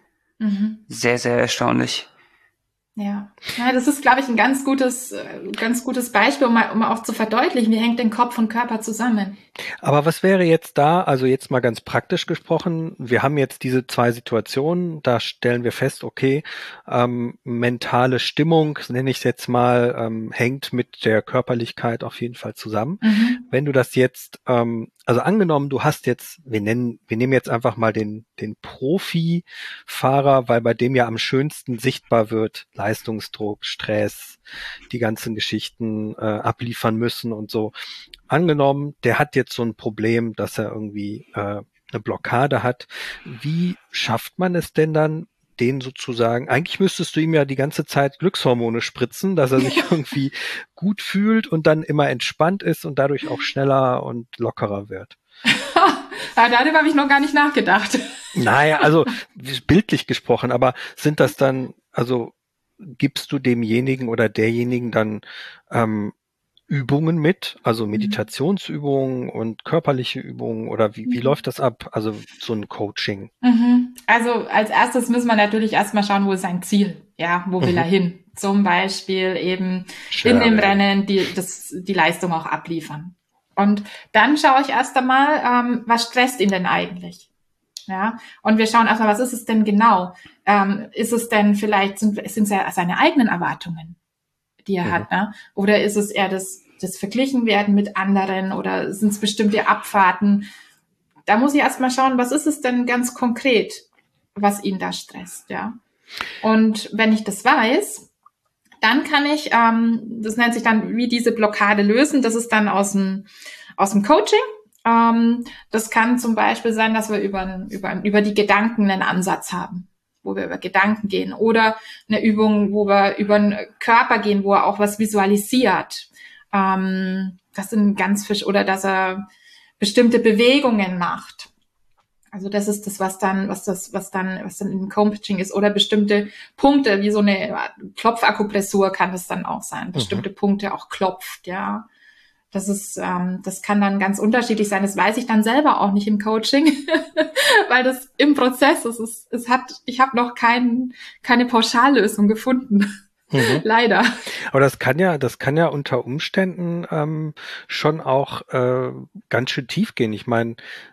Sehr, sehr erstaunlich. Ja, das ist, glaube ich, ein ganz gutes Beispiel, um auch zu verdeutlichen, wie hängt denn Kopf und Körper zusammen. Aber was wäre jetzt da, also jetzt mal ganz praktisch gesprochen, wir haben jetzt diese 2 Situationen, da stellen wir fest, okay, mentale Stimmung, nenne ich es jetzt mal, hängt mit der Körperlichkeit auf jeden Fall zusammen. Wenn du das jetzt, also angenommen, du hast jetzt, wir nehmen jetzt einfach mal den Profi-Fahrer, weil bei dem ja am schönsten sichtbar wird, Leistungsdruck, Stress, die ganzen Geschichten abliefern müssen und so. Angenommen, der hat jetzt so ein Problem, dass er irgendwie eine Blockade hat. Wie schafft man es denn dann, den sozusagen, eigentlich müsstest du ihm ja die ganze Zeit Glückshormone spritzen, dass er sich irgendwie gut fühlt und dann immer entspannt ist und dadurch auch schneller und lockerer wird. Darüber habe ich noch gar nicht nachgedacht. Naja, also bildlich gesprochen, aber sind das dann, also gibst du demjenigen oder derjenigen dann Übungen mit, also Meditationsübungen und körperliche Übungen oder wie läuft das ab? Also so ein Coaching. Also als erstes müssen wir natürlich erstmal schauen, wo ist sein Ziel? Ja, wo will er hin? Zum Beispiel eben in dem Rennen die Leistung auch abliefern. Und dann schaue ich erst einmal, was stresst ihn denn eigentlich? Ja, und wir schauen erstmal, was ist es denn genau? Ist es denn vielleicht, sind es seine eigenen Erwartungen, die er hat, ne? Oder ist es eher das Verglichenwerden mit anderen oder sind es bestimmte Abfahrten? Da muss ich erstmal schauen, was ist es denn ganz konkret, was ihn da stresst, ja? Und wenn ich das weiß, Dann kann ich, das nennt sich dann, wie diese Blockade lösen. Das ist dann aus dem Coaching. Das kann zum Beispiel sein, dass wir über die Gedanken einen Ansatz haben, wo wir über Gedanken gehen, oder eine Übung, wo wir über den Körper gehen, wo er auch was visualisiert. Das sind ganz frisch, oder dass er bestimmte Bewegungen macht. Also das ist das, was dann im Coaching ist, oder bestimmte Punkte, wie so eine Klopfakupressur kann das dann auch sein, bestimmte Punkte auch klopft, ja. Das kann dann ganz unterschiedlich sein. Das weiß ich dann selber auch nicht im Coaching, weil das im Prozess ist. Ich habe noch keine Pauschallösung gefunden. Leider. Aber das kann ja unter Umständen schon auch ganz schön tief gehen. Ich meine,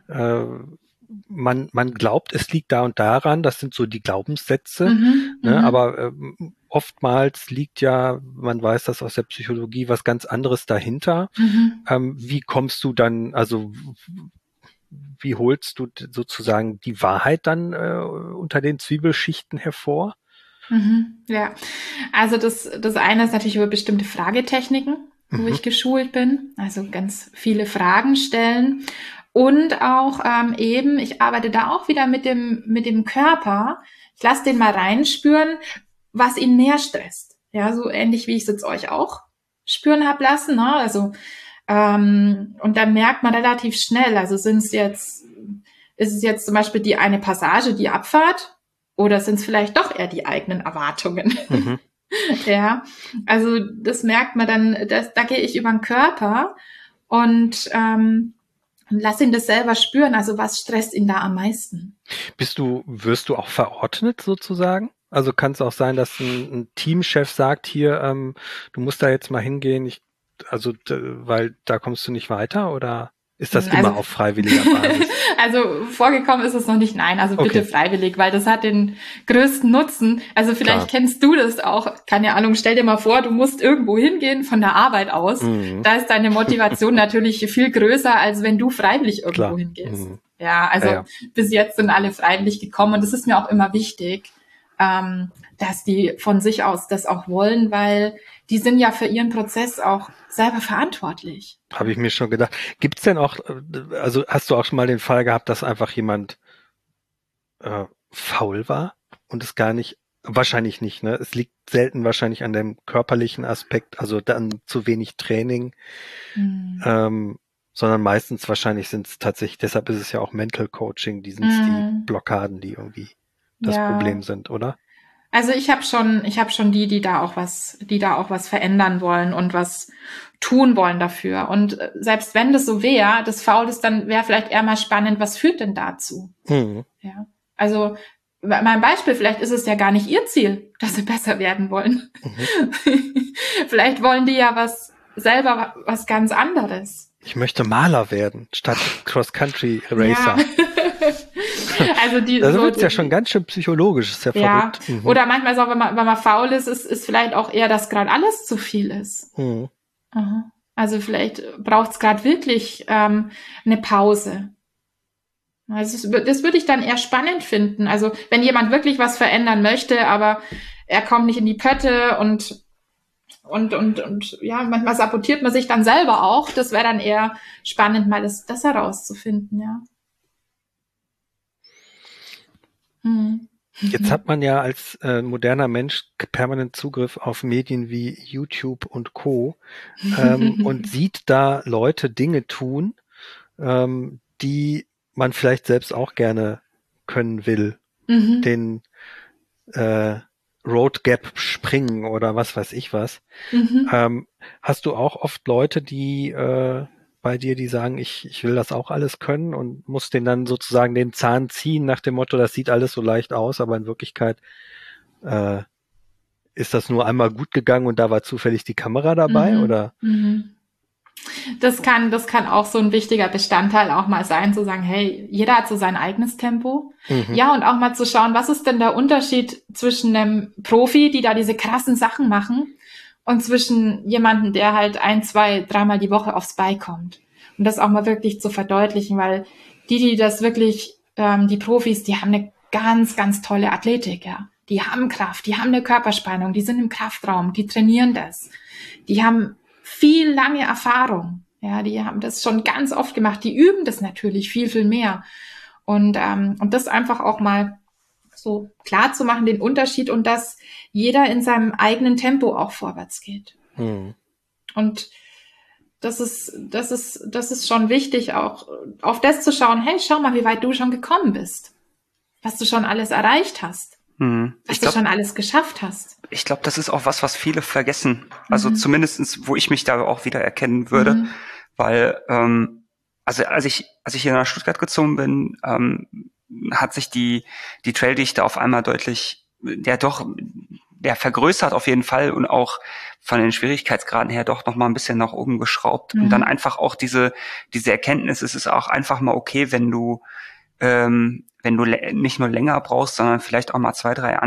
man glaubt, es liegt da und daran, das sind so die Glaubenssätze, ne? Aber oftmals liegt ja, man weiß das aus der Psychologie, was ganz anderes dahinter. Wie kommst du dann, also wie holst du sozusagen die Wahrheit dann unter den Zwiebelschichten hervor? Ja, also das eine ist natürlich über bestimmte Fragetechniken, wo ich geschult bin, also ganz viele Fragen stellen. Und auch ich arbeite da auch wieder mit dem Körper. Ich lasse den mal reinspüren, was ihn mehr stresst. Ja, so ähnlich wie ich es jetzt euch auch spüren habe lassen. Ne? Also und dann merkt man relativ schnell, also ist es jetzt zum Beispiel die eine Passage, die Abfahrt, oder sind es vielleicht doch eher die eigenen Erwartungen? Ja, also das merkt man dann, da gehe ich über den Körper und lass ihn das selber spüren. Also was stresst ihn da am meisten? Wirst du auch verordnet sozusagen? Also kann es auch sein, dass ein Teamchef sagt, hier, du musst da jetzt mal hingehen, weil da kommst du nicht weiter, oder ist das immer auf freiwilliger Basis? Also vorgekommen ist es noch nicht, nein, also bitte freiwillig, weil das hat den größten Nutzen. Also vielleicht kennst du das auch, keine Ahnung, stell dir mal vor, du musst irgendwo hingehen von der Arbeit aus. Da ist deine Motivation natürlich viel größer, als wenn du freiwillig irgendwo hingehst. Ja, also bis jetzt sind alle freiwillig gekommen, und das ist mir auch immer wichtig, dass die von sich aus das auch wollen, weil die sind ja für ihren Prozess auch selber verantwortlich. Habe ich mir schon gedacht. Gibt's denn auch, also hast du auch schon mal den Fall gehabt, dass einfach jemand faul war und es gar nicht, wahrscheinlich nicht, ne? Es liegt selten wahrscheinlich an dem körperlichen Aspekt, also dann zu wenig Training, sondern meistens wahrscheinlich sind es tatsächlich, deshalb ist es ja auch Mental Coaching, die Blockaden, die irgendwie das Problem sind, oder? Also ich habe schon die da auch was verändern wollen und was tun wollen dafür. Und selbst wenn das so wäre, das faul ist, dann wäre vielleicht eher mal spannend, was führt denn dazu? Ja. Also mein Beispiel, vielleicht ist es ja gar nicht ihr Ziel, dass sie besser werden wollen. Vielleicht wollen die ja was ganz anderes. Ich möchte Maler werden, statt Cross-Country-Racer. Ja. Also da wird es ja schon ganz schön psychologisch, ist ja verrückt. Oder manchmal ist auch, wenn man faul ist vielleicht auch eher, dass gerade alles zu viel ist. Also vielleicht braucht es gerade wirklich eine Pause. Also das würde ich dann eher spannend finden. Also wenn jemand wirklich was verändern möchte, aber er kommt nicht in die Pötte und ja, manchmal sabotiert man sich dann selber auch. Das wäre dann eher spannend, mal das herauszufinden, ja. Jetzt hat man ja als moderner Mensch permanent Zugriff auf Medien wie YouTube und Co. Und sieht da Leute Dinge tun, die man vielleicht selbst auch gerne können will. Den Road Gap springen oder was weiß ich was. Hast du auch oft Leute, die bei dir, die sagen, ich will das auch alles können, und muss den dann sozusagen den Zahn ziehen nach dem Motto, das sieht alles so leicht aus, aber in Wirklichkeit ist das nur einmal gut gegangen und da war zufällig die Kamera dabei, oder? Das kann auch so ein wichtiger Bestandteil auch mal sein, zu sagen, hey, jeder hat so sein eigenes Tempo. Ja, und auch mal zu schauen, was ist denn der Unterschied zwischen einem Profi, die da diese krassen Sachen machen, und zwischen jemandem, der halt 1, 2, 3 Mal die Woche aufs Bike kommt. Und das auch mal wirklich zu verdeutlichen, weil die das wirklich, die Profis, die haben eine ganz, ganz tolle Athletik, ja. die haben Kraft, die haben eine Körperspannung, die sind im Kraftraum, die trainieren das. Die haben viel lange Erfahrung. Ja, die haben das schon ganz oft gemacht. Die üben das natürlich viel, viel mehr. Und das einfach auch mal so klar zu machen, den Unterschied, und dass jeder in seinem eigenen Tempo auch vorwärts geht. Und das ist schon wichtig, auch auf das zu schauen, hey, schau mal, wie weit du schon gekommen bist. Was du schon alles erreicht hast. Was du schon alles geschafft hast. Ich glaube, das ist auch was viele vergessen. Also zumindestens, wo ich mich da auch wieder erkennen würde. Weil, als ich hier nach Stuttgart gezogen bin, hat sich die Traildichte auf einmal deutlich, vergrößert auf jeden Fall und auch von den Schwierigkeitsgraden her doch noch mal ein bisschen nach oben geschraubt. Und dann einfach auch diese Erkenntnis, es ist auch einfach mal okay, wenn du nicht nur länger brauchst, sondern vielleicht auch mal 2, 3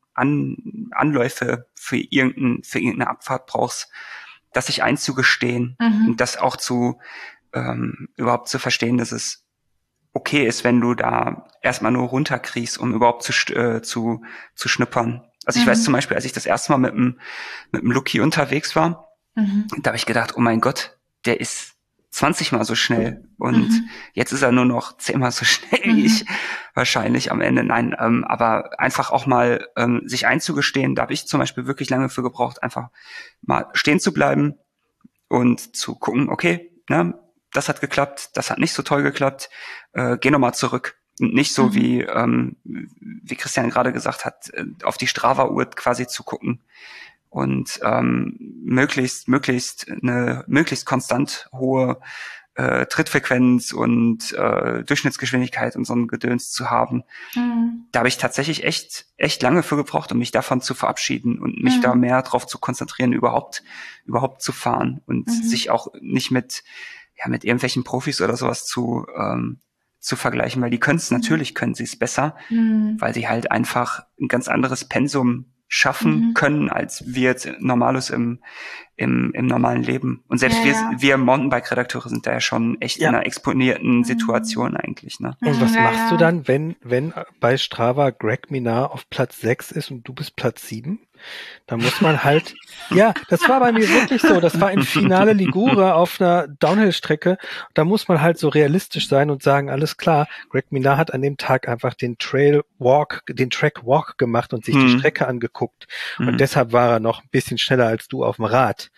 Anläufe für irgendeine Abfahrt brauchst, das sich einzugestehen und das auch überhaupt zu verstehen, dass es okay ist, wenn du da erstmal nur runterkriegst, um überhaupt zu schnuppern. Also ich weiß zum Beispiel, als ich das erste Mal mit dem Lucky unterwegs war, da habe ich gedacht, oh mein Gott, der ist 20 Mal so schnell und jetzt ist er nur noch 10 Mal so schnell wie ich wahrscheinlich am Ende. Nein, aber einfach auch mal sich einzugestehen, da habe ich zum Beispiel wirklich lange für gebraucht, einfach mal stehen zu bleiben und zu gucken, okay, ne, das hat geklappt, das hat nicht so toll geklappt, geh nochmal zurück. Und nicht so wie Christian gerade gesagt hat, auf die Strava-Uhr quasi zu gucken und möglichst konstant hohe Trittfrequenz und Durchschnittsgeschwindigkeit und so ein Gedöns zu haben. Da habe ich tatsächlich echt lange für gebraucht, um mich davon zu verabschieden und mich da mehr drauf zu konzentrieren, überhaupt zu fahren und sich auch nicht mit irgendwelchen Profis oder sowas zu vergleichen, weil die natürlich können sie es besser, weil sie halt einfach ein ganz anderes Pensum schaffen können, als wir jetzt Normalos im normalen Leben. Und selbst wir Mountainbike-Redakteure sind da ja schon echt in einer exponierten Situation eigentlich. Ne? Und was machst du dann, wenn bei Strava Greg Minnaar auf Platz 6 ist und du bist Platz 7? Da muss man halt, das war bei mir wirklich so, das war in Finale Ligure auf einer Downhill-Strecke, da muss man halt so realistisch sein und sagen, alles klar, Greg Minnaar hat an dem Tag einfach den Track Walk gemacht und sich die Strecke angeguckt und deshalb war er noch ein bisschen schneller als du auf dem Rad.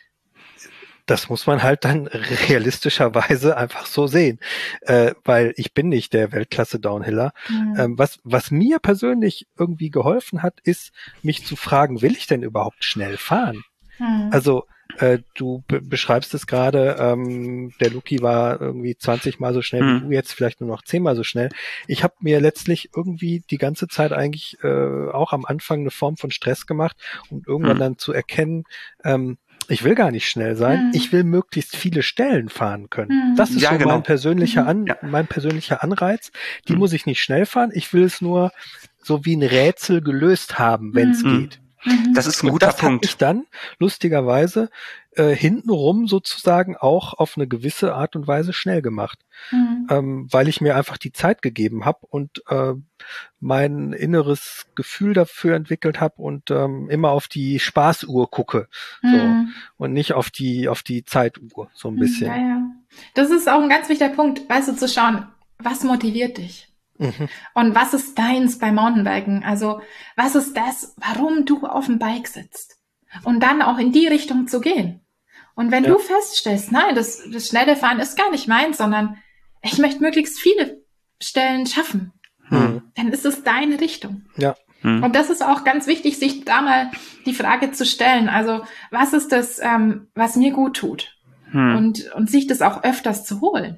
Das muss man halt dann realistischerweise einfach so sehen, weil ich bin nicht der Weltklasse-Downhiller. Was mir persönlich irgendwie geholfen hat, ist, mich zu fragen, will ich denn überhaupt schnell fahren? Also du beschreibst es gerade, der Luki war irgendwie 20 Mal so schnell wie du, jetzt vielleicht nur noch 10 Mal so schnell. Ich habe mir letztlich irgendwie die ganze Zeit eigentlich auch am Anfang eine Form von Stress gemacht, um irgendwann dann zu erkennen, ich will gar nicht schnell sein, ich will möglichst viele Stellen fahren können. Das ist so mein persönlicher Anreiz. Die muss ich nicht schnell fahren, ich will es nur so wie ein Rätsel gelöst haben, wenn es geht. Das ist ein guter Punkt. Das habe ich dann lustigerweise hintenrum sozusagen auch auf eine gewisse Art und Weise schnell gemacht, weil ich mir einfach die Zeit gegeben habe und mein inneres Gefühl dafür entwickelt habe und immer auf die Spaßuhr gucke und nicht auf die Zeituhr so ein bisschen. Ja. Das ist auch ein ganz wichtiger Punkt, weißt du, zu schauen, was motiviert dich? Und was ist deins beim Mountainbiken? Also was ist das, warum du auf dem Bike sitzt? Und dann auch in die Richtung zu gehen. Und wenn du feststellst, nein, das schnelle Fahren ist gar nicht meins, sondern ich möchte möglichst viele Stellen schaffen, dann ist es deine Richtung. Ja. Und das ist auch ganz wichtig, sich da mal die Frage zu stellen. Also was ist das, was mir gut tut? Und sich das auch öfters zu holen.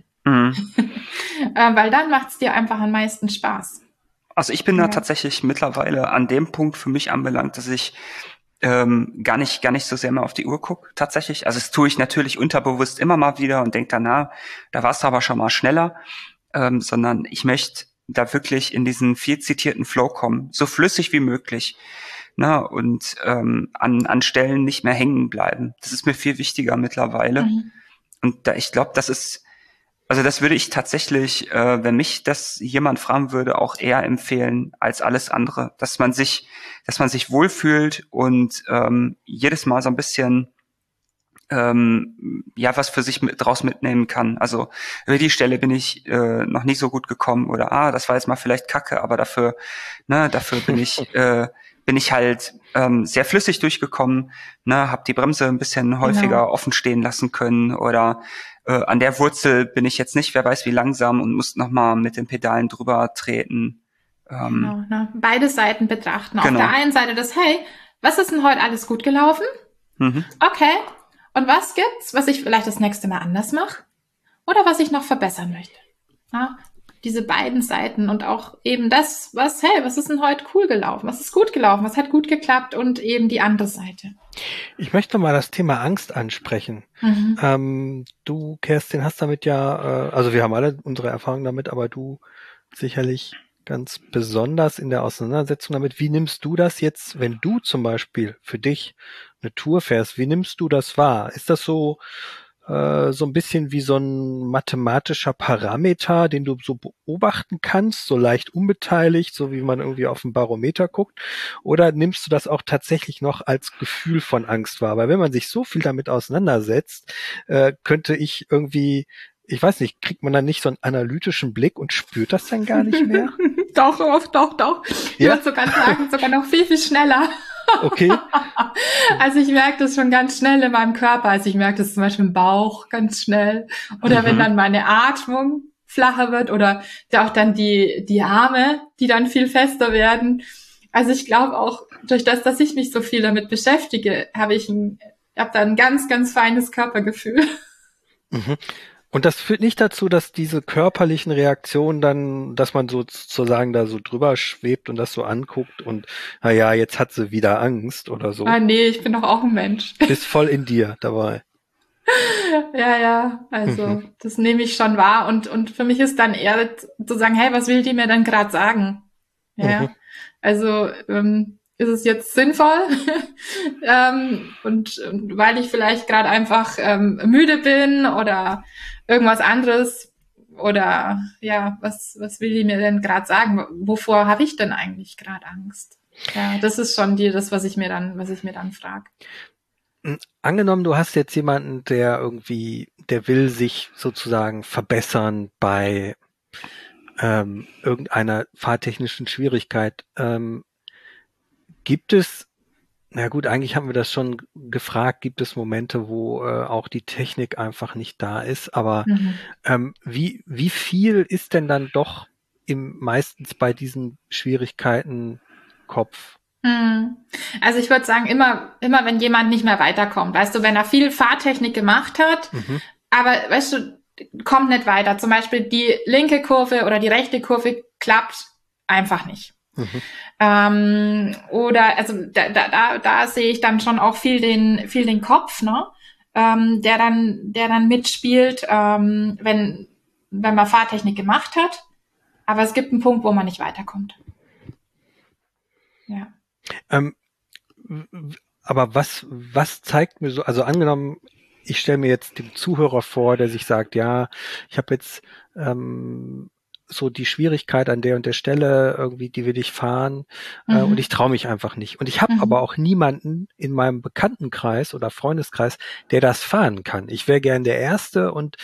Weil dann macht es dir einfach am meisten Spaß. Also ich bin da tatsächlich mittlerweile an dem Punkt für mich anbelangt, dass ich gar nicht so sehr mehr auf die Uhr gucke, tatsächlich. Also das tue ich natürlich unterbewusst immer mal wieder und denke dann, da warst du aber schon mal schneller, sondern ich möchte da wirklich in diesen viel zitierten Flow kommen, so flüssig wie möglich, und an Stellen nicht mehr hängen bleiben. Das ist mir viel wichtiger mittlerweile. Und ich glaube, das ist Also das würde ich tatsächlich, wenn mich das jemand fragen würde, auch eher empfehlen als alles andere, dass man sich wohlfühlt und jedes Mal so ein bisschen was für sich draus mitnehmen kann. Also über die Stelle bin ich noch nicht so gut gekommen oder das war jetzt mal vielleicht Kacke, aber dafür bin ich halt sehr flüssig durchgekommen, habe die Bremse ein bisschen häufiger offen stehen lassen können oder an der Wurzel bin ich jetzt nicht, wer weiß wie langsam und muss nochmal mit den Pedalen drüber treten. Genau, ne? Beide Seiten betrachten. Genau. Auf der einen Seite das, hey, was ist denn heute alles gut gelaufen? Mhm. Okay. Und was gibt's, was ich vielleicht das nächste Mal anders mache? Oder was ich noch verbessern möchte? Ja, diese beiden Seiten und auch eben das, was ist denn heute cool gelaufen? Was ist gut gelaufen? Was hat gut geklappt? Und eben die andere Seite. Ich möchte mal das Thema Angst ansprechen. Mhm. Du, Kerstin, hast damit ja, also wir haben alle unsere Erfahrungen damit, aber du sicherlich ganz besonders in der Auseinandersetzung damit. Wie nimmst du das jetzt, wenn du zum Beispiel für dich eine Tour fährst? Wie nimmst du das wahr? Ist das so ein bisschen wie so ein mathematischer Parameter, den du so beobachten kannst, so leicht unbeteiligt, so wie man irgendwie auf dem Barometer guckt? Oder nimmst du das auch tatsächlich noch als Gefühl von Angst wahr? Weil wenn man sich so viel damit auseinandersetzt, könnte ich irgendwie, ich weiß nicht, kriegt man dann nicht so einen analytischen Blick und spürt das dann gar nicht mehr? Doch. Ich würde sogar sagen, sogar noch viel, viel schneller. Okay. Also ich merke das schon ganz schnell in meinem Körper. Also ich merke das zum Beispiel im Bauch ganz schnell. Oder wenn dann meine Atmung flacher wird oder auch dann die Arme, die dann viel fester werden. Also ich glaube auch, durch das, dass ich mich so viel damit beschäftige, habe da ein ganz, ganz feines Körpergefühl. Mhm. Und das führt nicht dazu, dass diese körperlichen Reaktionen dann, dass man sozusagen da so drüber schwebt und das so anguckt und, naja, jetzt hat sie wieder Angst oder so. Nee, ich bin doch auch ein Mensch. Bist voll in dir dabei. Ja, also das nehme ich schon wahr und für mich ist dann eher zu sagen, hey, was will die mir denn gerade sagen? Ja, also ist es jetzt sinnvoll? und weil ich vielleicht gerade einfach müde bin oder irgendwas anderes oder ja, was will die mir denn gerade sagen? Wovor habe ich denn eigentlich gerade Angst? Ja, das ist schon das, was ich mir dann frage. Angenommen, du hast jetzt jemanden, der will sich sozusagen verbessern bei irgendeiner fahrtechnischen Schwierigkeit. Gibt es, na gut, eigentlich haben wir das schon gefragt, gibt es Momente, wo auch die Technik einfach nicht da ist, aber wie viel ist denn dann doch meistens bei diesen Schwierigkeiten Kopf? Also ich würde sagen, immer wenn jemand nicht mehr weiterkommt, weißt du, wenn er viel Fahrtechnik gemacht hat, aber weißt du, kommt nicht weiter, zum Beispiel die linke Kurve oder die rechte Kurve klappt einfach nicht. Oder also da sehe ich dann schon auch viel den Kopf, ne? Der dann mitspielt, wenn man Fahrtechnik gemacht hat. Aber es gibt einen Punkt, wo man nicht weiterkommt. Ja. Aber was zeigt mir so, also angenommen, ich stelle mir jetzt den Zuhörer vor, der sich sagt, ja, ich habe jetzt so die Schwierigkeit an der und der Stelle, irgendwie, die will ich fahren und ich traue mich einfach nicht. Und ich habe aber auch niemanden in meinem Bekanntenkreis oder Freundeskreis, der das fahren kann. Ich wäre gern der Erste und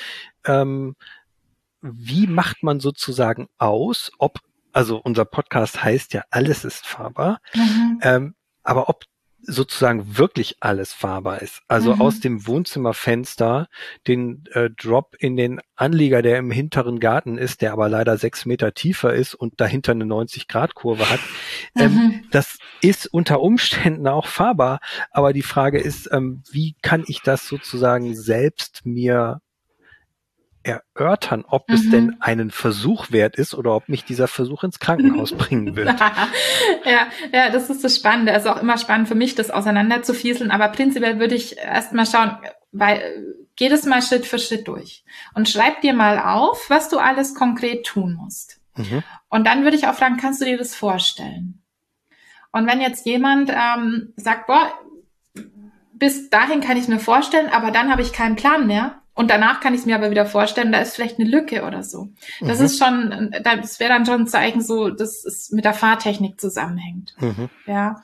wie macht man sozusagen aus, also unser Podcast heißt ja, alles ist fahrbar, aber ob sozusagen wirklich alles fahrbar ist. Also aus dem Wohnzimmerfenster den Drop in den Anlieger, der im hinteren Garten ist, der aber leider 6 Meter tiefer ist und dahinter eine 90-Grad-Kurve hat. Das ist unter Umständen auch fahrbar, aber die Frage ist, wie kann ich das sozusagen selbst mir erörtern, ob es denn einen Versuch wert ist oder ob mich dieser Versuch ins Krankenhaus bringen wird. Ja, das ist das Spannende. Es ist auch immer spannend für mich, das auseinanderzufieseln, aber prinzipiell würde ich erst mal schauen, geh das mal Schritt für Schritt durch und schreib dir mal auf, was du alles konkret tun musst. Und dann würde ich auch fragen, kannst du dir das vorstellen? Und wenn jetzt jemand sagt, boah, bis dahin kann ich mir vorstellen, aber dann habe ich keinen Plan mehr, Und danach kann ich es mir aber wieder vorstellen, da ist vielleicht eine Lücke oder so. Das ist schon, das wäre dann schon ein Zeichen, so, dass es mit der Fahrtechnik zusammenhängt. Ja.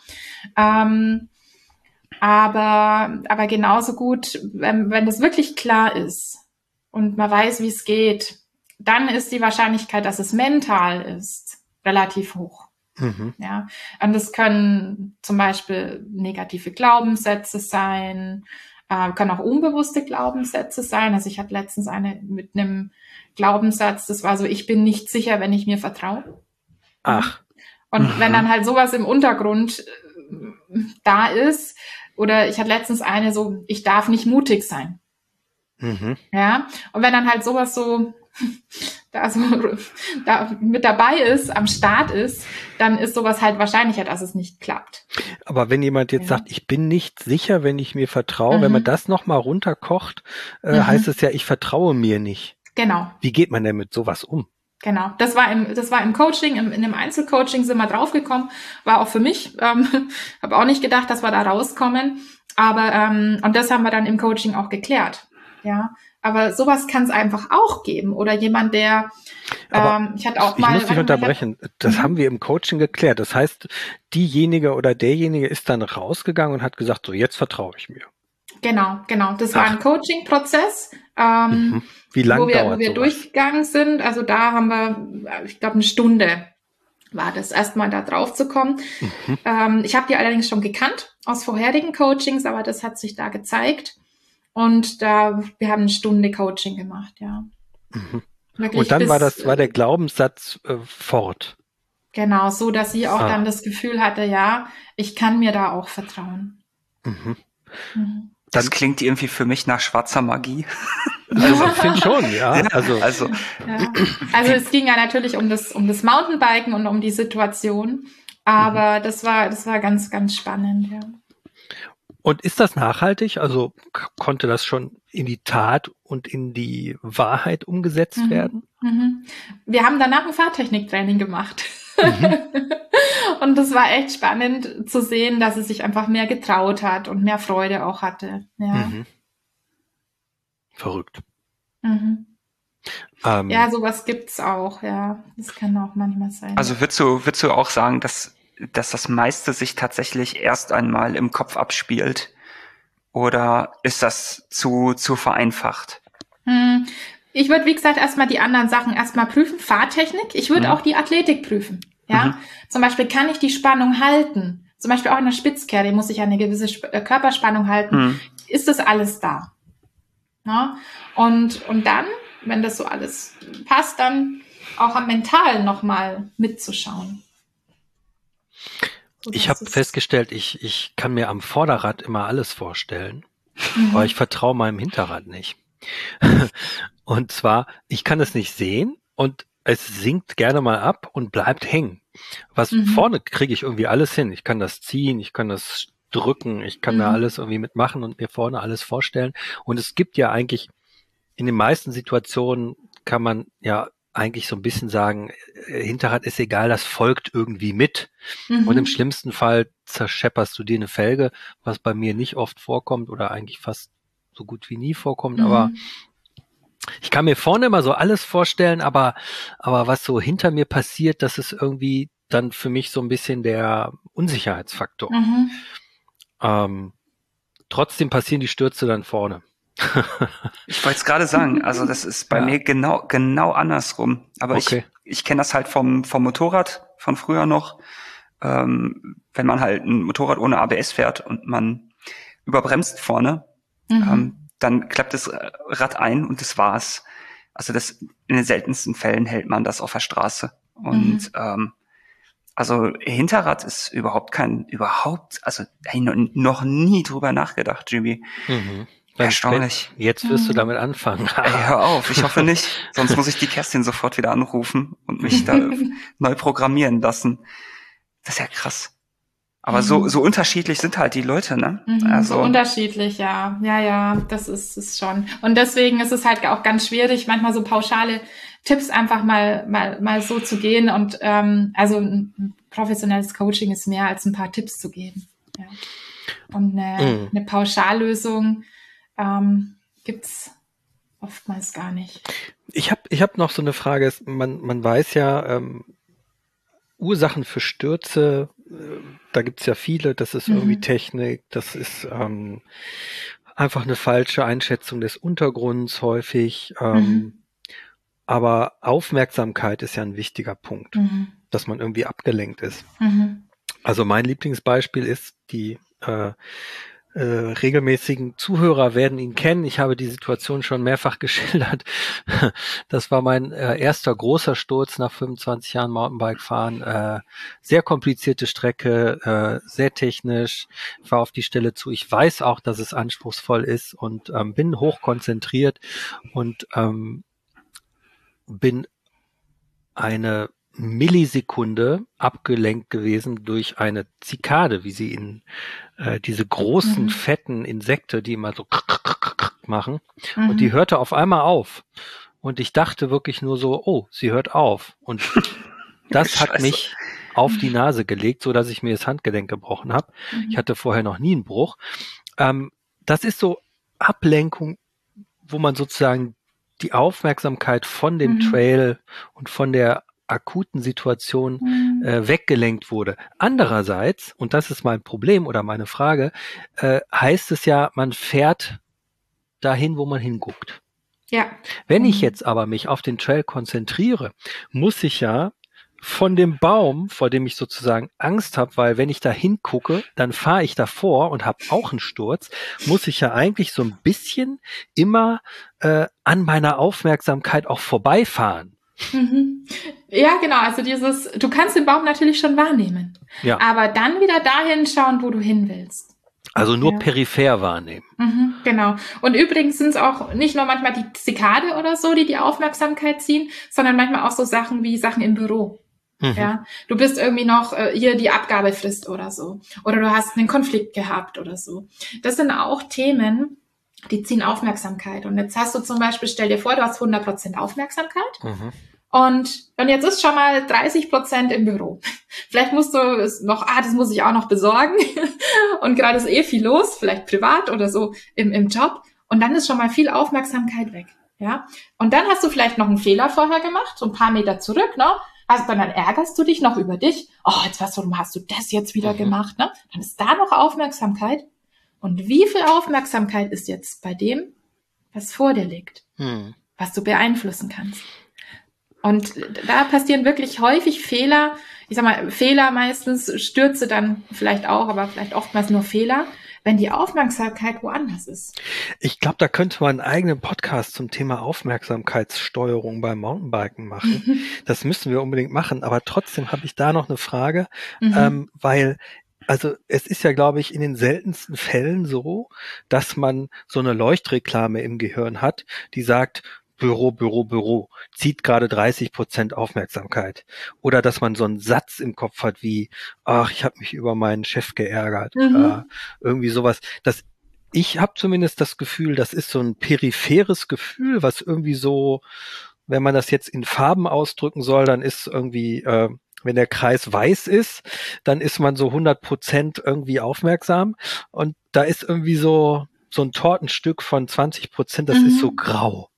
Aber genauso gut, wenn das wirklich klar ist und man weiß, wie es geht, dann ist die Wahrscheinlichkeit, dass es mental ist, relativ hoch. Ja. Und das können zum Beispiel negative Glaubenssätze sein, können auch unbewusste Glaubenssätze sein. Also ich hatte letztens eine mit einem Glaubenssatz, das war so, ich bin nicht sicher, wenn ich mir vertraue. Ach. Und wenn dann halt sowas im Untergrund da ist, oder ich hatte letztens eine so, ich darf nicht mutig sein. Ja. Und wenn dann halt sowas so da mit dabei ist, am Start ist, dann ist sowas halt wahrscheinlicher, dass es nicht klappt. Aber wenn jemand jetzt sagt, ich bin nicht sicher, wenn ich mir vertraue, wenn man das nochmal runterkocht, heißt es ja, ich vertraue mir nicht. Genau. Wie geht man denn mit sowas um? Genau. Das war im Coaching, in einem Einzelcoaching sind wir draufgekommen, war auch für mich, habe auch nicht gedacht, dass wir da rauskommen, aber und das haben wir dann im Coaching auch geklärt. Ja. Aber sowas kann es einfach auch geben. Oder jemand, der, ich hatte auch mal... Ich muss dich unterbrechen. Das haben wir im Coaching geklärt. Das heißt, diejenige oder derjenige ist dann rausgegangen und hat gesagt, so jetzt vertraue ich mir. Genau. Das war ein Coaching-Prozess, Wie lange wo wir durchgegangen sind. Also da haben wir, ich glaube, eine Stunde war das, erstmal da drauf zu kommen. Ich habe die allerdings schon gekannt aus vorherigen Coachings, aber das hat sich da gezeigt. Und wir haben eine Stunde Coaching gemacht, ja. Und dann war der Glaubenssatz fort. Genau, so dass sie auch dann das Gefühl hatte, ja, ich kann mir da auch vertrauen. Das klingt irgendwie für mich nach schwarzer Magie. Also ich finde schon, ja. Also es ging ja natürlich um das Mountainbiken und um die Situation, aber das war ganz, ganz spannend, ja. Und ist das nachhaltig? Also konnte das schon in die Tat und in die Wahrheit umgesetzt werden? Wir haben danach ein Fahrtechniktraining gemacht. Und das war echt spannend zu sehen, dass sie sich einfach mehr getraut hat und mehr Freude auch hatte. Ja. Verrückt. Ja, sowas gibt's auch, ja. Das kann auch manchmal sein. Also würdest du auch sagen, dass das meiste sich tatsächlich erst einmal im Kopf abspielt? Oder ist das zu vereinfacht? Ich würde, wie gesagt, erstmal die anderen Sachen erstmal prüfen. Fahrtechnik. Ich würde auch die Athletik prüfen. Ja, zum Beispiel, kann ich die Spannung halten? Zum Beispiel auch in der Spitzkehre muss ich eine gewisse Körperspannung halten. Ist das alles da? Ja? Und dann, wenn das so alles passt, dann auch am Mentalen nochmal mitzuschauen. Ich habe festgestellt, ich kann mir am Vorderrad immer alles vorstellen, aber ich vertraue meinem Hinterrad nicht. Und zwar, ich kann es nicht sehen und es sinkt gerne mal ab und bleibt hängen. Was vorne kriege ich irgendwie alles hin. Ich kann das ziehen, ich kann das drücken, ich kann da alles irgendwie mitmachen und mir vorne alles vorstellen. Und es gibt ja eigentlich, in den meisten Situationen kann man ja eigentlich so ein bisschen sagen, Hinterrad ist egal, das folgt irgendwie mit. Und im schlimmsten Fall zerschepperst du dir eine Felge, was bei mir nicht oft vorkommt oder eigentlich fast so gut wie nie vorkommt. Aber ich kann mir vorne immer so alles vorstellen, aber was so hinter mir passiert, das ist irgendwie dann für mich so ein bisschen der Unsicherheitsfaktor. Trotzdem passieren die Stürze dann vorne. Ich wollte es gerade sagen, also das ist bei mir genau andersrum. Aber ich kenne das halt vom Motorrad von früher noch. Wenn man halt ein Motorrad ohne ABS fährt und man überbremst vorne, dann klappt das Rad ein und das war's. Also in den seltensten Fällen hält man das auf der Straße. Und also Hinterrad ist also noch nie drüber nachgedacht, Jimmy. Erstaunlich. Jetzt wirst du damit anfangen. Ey, hör auf, ich hoffe nicht. Sonst muss ich die Kerstin sofort wieder anrufen und mich da neu programmieren lassen. Das ist ja krass. Aber so unterschiedlich sind halt die Leute, ne? Also so unterschiedlich, ja. Ja, das ist schon. Und deswegen ist es halt auch ganz schwierig, manchmal so pauschale Tipps einfach mal so zu gehen. Und also ein professionelles Coaching ist mehr als ein paar Tipps zu geben. Ja. Und eine Pauschallösung gibt's oftmals gar nicht. Ich hab noch so eine Frage. Man weiß ja, Ursachen für Stürze, da gibt's ja viele. Das ist irgendwie Technik, das ist einfach eine falsche Einschätzung des Untergrunds häufig. Aber Aufmerksamkeit ist ja ein wichtiger Punkt, dass man irgendwie abgelenkt ist. Also mein Lieblingsbeispiel ist, die regelmäßigen Zuhörer werden ihn kennen. Ich habe die Situation schon mehrfach geschildert. Das war mein erster großer Sturz nach 25 Jahren Mountainbike-Fahren. Sehr komplizierte Strecke, sehr technisch. Ich war auf die Stelle zu. Ich weiß auch, dass es anspruchsvoll ist und bin hochkonzentriert und bin eine Millisekunde abgelenkt gewesen durch eine Zikade, wie sie in diese großen, fetten Insekten, die immer so machen. Und die hörte auf einmal auf. Und ich dachte wirklich nur so, oh, sie hört auf. Und das hat mich auf die Nase gelegt, so dass ich mir das Handgelenk gebrochen habe. Ich hatte vorher noch nie einen Bruch. Das ist so Ablenkung, wo man sozusagen die Aufmerksamkeit von dem Trail und von der akuten Situation weggelenkt wurde. Andererseits, und das ist mein Problem oder meine Frage, heißt es ja, man fährt dahin, wo man hinguckt. Ja. Wenn ich jetzt aber mich auf den Trail konzentriere, muss ich ja von dem Baum, vor dem ich sozusagen Angst habe, weil wenn ich da hingucke, dann fahre ich davor und habe auch einen Sturz, muss ich ja eigentlich so ein bisschen immer an meiner Aufmerksamkeit auch vorbeifahren. Ja, genau, also du kannst den Baum natürlich schon wahrnehmen, aber dann wieder dahin schauen, wo du hin willst. Also nur peripher wahrnehmen. Genau. Und übrigens sind es auch nicht nur manchmal die Zikade oder so, die Aufmerksamkeit ziehen, sondern manchmal auch so Sachen wie Sachen im Büro. Ja, du bist irgendwie noch hier die Abgabefrist oder so. Oder du hast einen Konflikt gehabt oder so. Das sind auch Themen, die ziehen Aufmerksamkeit. Und jetzt hast du zum Beispiel, stell dir vor, du hast 100% Aufmerksamkeit. Und jetzt ist schon mal 30% im Büro. Vielleicht musst du es noch, das muss ich auch noch besorgen. Und gerade ist viel los, vielleicht privat oder so im Job. Und dann ist schon mal viel Aufmerksamkeit weg. Ja. Und dann hast du vielleicht noch einen Fehler vorher gemacht, so ein paar Meter zurück, ne? Also dann ärgerst du dich noch über dich. Oh, jetzt warum hast du das jetzt wieder gemacht, ne? Dann ist da noch Aufmerksamkeit. Und wie viel Aufmerksamkeit ist jetzt bei dem, was vor dir liegt, was du beeinflussen kannst? Und da passieren wirklich häufig Fehler. Ich sag mal, Fehler meistens, Stürze dann vielleicht auch, aber vielleicht oftmals nur Fehler, wenn die Aufmerksamkeit woanders ist. Ich glaube, da könnte man einen eigenen Podcast zum Thema Aufmerksamkeitssteuerung beim Mountainbiken machen. Das müssen wir unbedingt machen. Aber trotzdem habe ich da noch eine Frage, weil also es ist ja, glaube ich, in den seltensten Fällen so, dass man so eine Leuchtreklame im Gehirn hat, die sagt, Büro, zieht gerade 30% Aufmerksamkeit. Oder dass man so einen Satz im Kopf hat wie, ach, ich habe mich über meinen Chef geärgert. Oder irgendwie sowas. Ich habe zumindest das Gefühl, das ist so ein peripheres Gefühl, was irgendwie so, wenn man das jetzt in Farben ausdrücken soll, dann ist irgendwie, wenn der Kreis weiß ist, dann ist man so 100% irgendwie aufmerksam. Und da ist irgendwie so ein Tortenstück von 20%, das ist so grau.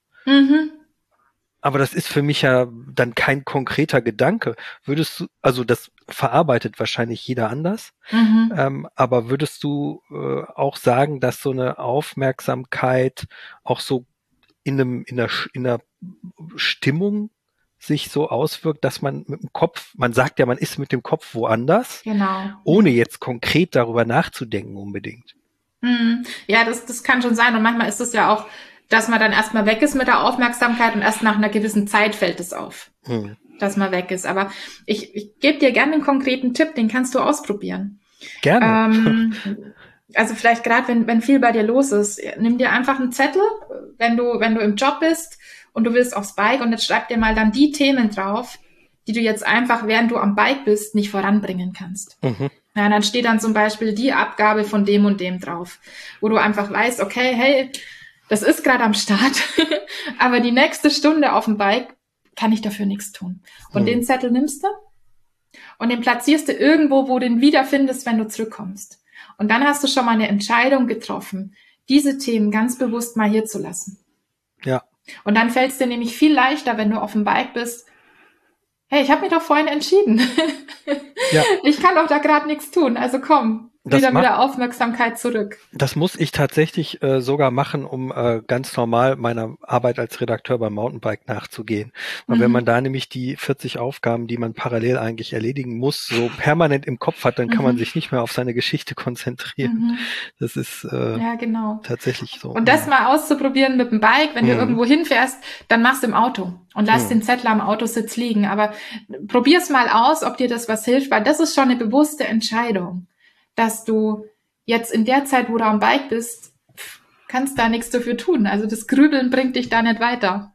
Aber das ist für mich ja dann kein konkreter Gedanke. Würdest du, also das verarbeitet wahrscheinlich jeder anders, aber würdest du auch sagen, dass so eine Aufmerksamkeit auch so in der Stimmung sich so auswirkt, dass man mit dem Kopf, man sagt ja, man ist mit dem Kopf woanders, ohne jetzt konkret darüber nachzudenken unbedingt. Ja, das kann schon sein. Und manchmal ist es ja auch, dass man dann erstmal weg ist mit der Aufmerksamkeit und erst nach einer gewissen Zeit fällt es auf, dass man weg ist. Aber ich gebe dir gerne einen konkreten Tipp, den kannst du ausprobieren. Gerne. Also vielleicht gerade, wenn viel bei dir los ist, nimm dir einfach einen Zettel, wenn du im Job bist und du willst aufs Bike und jetzt schreib dir mal dann die Themen drauf, die du jetzt einfach, während du am Bike bist, nicht voranbringen kannst. Ja, dann steht dann zum Beispiel die Abgabe von dem und dem drauf, wo du einfach weißt, okay, hey, das ist gerade am Start, aber die nächste Stunde auf dem Bike kann ich dafür nichts tun. Und den Zettel nimmst du und den platzierst du irgendwo, wo du den wiederfindest, wenn du zurückkommst. Und dann hast du schon mal eine Entscheidung getroffen, diese Themen ganz bewusst mal hier zu lassen. Ja. Und dann fällt es dir nämlich viel leichter, wenn du auf dem Bike bist. Hey, ich habe mich doch vorhin entschieden. Ja. Ich kann doch da gerade nichts tun. Also komm, wieder Aufmerksamkeit zurück. Das muss ich tatsächlich sogar machen, um ganz normal meiner Arbeit als Redakteur beim Mountainbike nachzugehen. Weil wenn man da nämlich die 40 Aufgaben, die man parallel eigentlich erledigen muss, so permanent im Kopf hat, dann kann man sich nicht mehr auf seine Geschichte konzentrieren. Das ist ja, genau. tatsächlich so. Und das mal auszuprobieren mit dem Bike, wenn du irgendwo hinfährst, dann machst du im Auto und lass den Zettel am Autositz liegen. Aber probier's mal aus, ob dir das was hilft, weil das ist schon eine bewusste Entscheidung, dass du jetzt in der Zeit, wo du am Bike bist, kannst da nichts dafür tun. Also das Grübeln bringt dich da nicht weiter.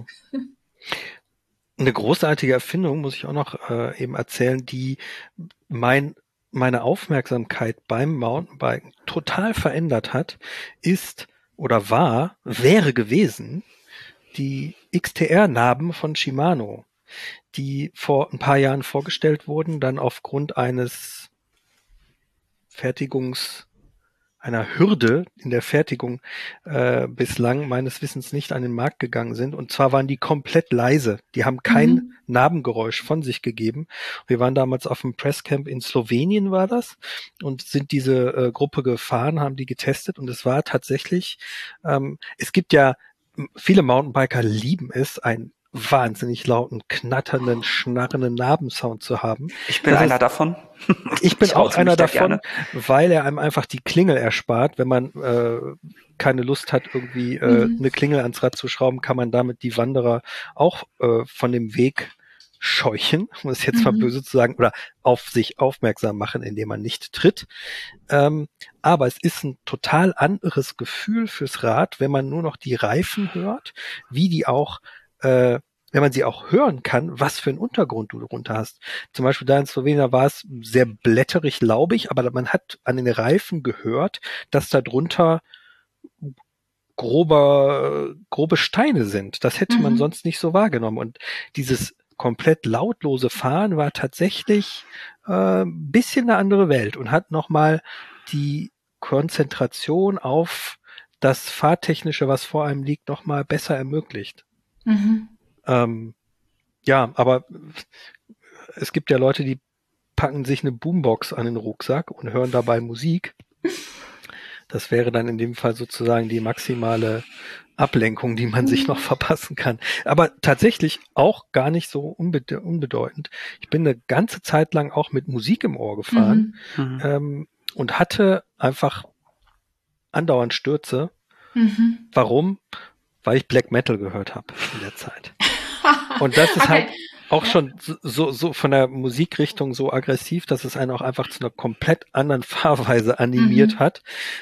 Eine großartige Erfindung, muss ich auch noch eben erzählen, die meine Aufmerksamkeit beim Mountainbiken total verändert hat, ist oder wäre gewesen, die XTR-Narben von Shimano, die vor ein paar Jahren vorgestellt wurden, dann aufgrund einer Hürde in der Fertigung bislang meines Wissens nicht an den Markt gegangen sind. Und zwar waren die komplett leise. Die haben kein Narbengeräusch von sich gegeben. Wir waren damals auf dem Presscamp in Slowenien, war das, und sind diese Gruppe gefahren, haben die getestet, und es war tatsächlich, es gibt ja, viele Mountainbiker lieben es, einen wahnsinnig lauten, knatternden, schnarrenden Nabensound zu haben. Ich bin einer davon. Ich bin auch einer davon, weil er einem einfach die Klingel erspart. Wenn man keine Lust hat, irgendwie eine Klingel ans Rad zu schrauben, kann man damit die Wanderer auch von dem Weg scheuchen, um es jetzt mal böse zu sagen, oder auf sich aufmerksam machen, indem man nicht tritt. Aber es ist ein total anderes Gefühl fürs Rad, wenn man nur noch die Reifen hört, wie die auch wenn man sie auch hören kann, was für einen Untergrund du darunter hast. Zum Beispiel da in Slowenien war es sehr blätterig, laubig, aber man hat an den Reifen gehört, dass da drunter grobe Steine sind. Das hätte man sonst nicht so wahrgenommen. Und dieses komplett lautlose Fahren war tatsächlich ein bisschen eine andere Welt und hat nochmal die Konzentration auf das Fahrtechnische, was vor einem liegt, nochmal besser ermöglicht. Ja, aber es gibt ja Leute, die packen sich eine Boombox an den Rucksack und hören dabei Musik. Das wäre dann in dem Fall sozusagen die maximale Ablenkung, die man sich noch verpassen kann. Aber tatsächlich auch gar nicht so unbedeutend. Ich bin eine ganze Zeit lang auch mit Musik im Ohr gefahren und hatte einfach andauernd Stürze. Warum? Weil ich Black Metal gehört habe in der Zeit. Und das ist halt auch schon so von der Musikrichtung so aggressiv, dass es einen auch einfach zu einer komplett anderen Fahrweise animiert hat.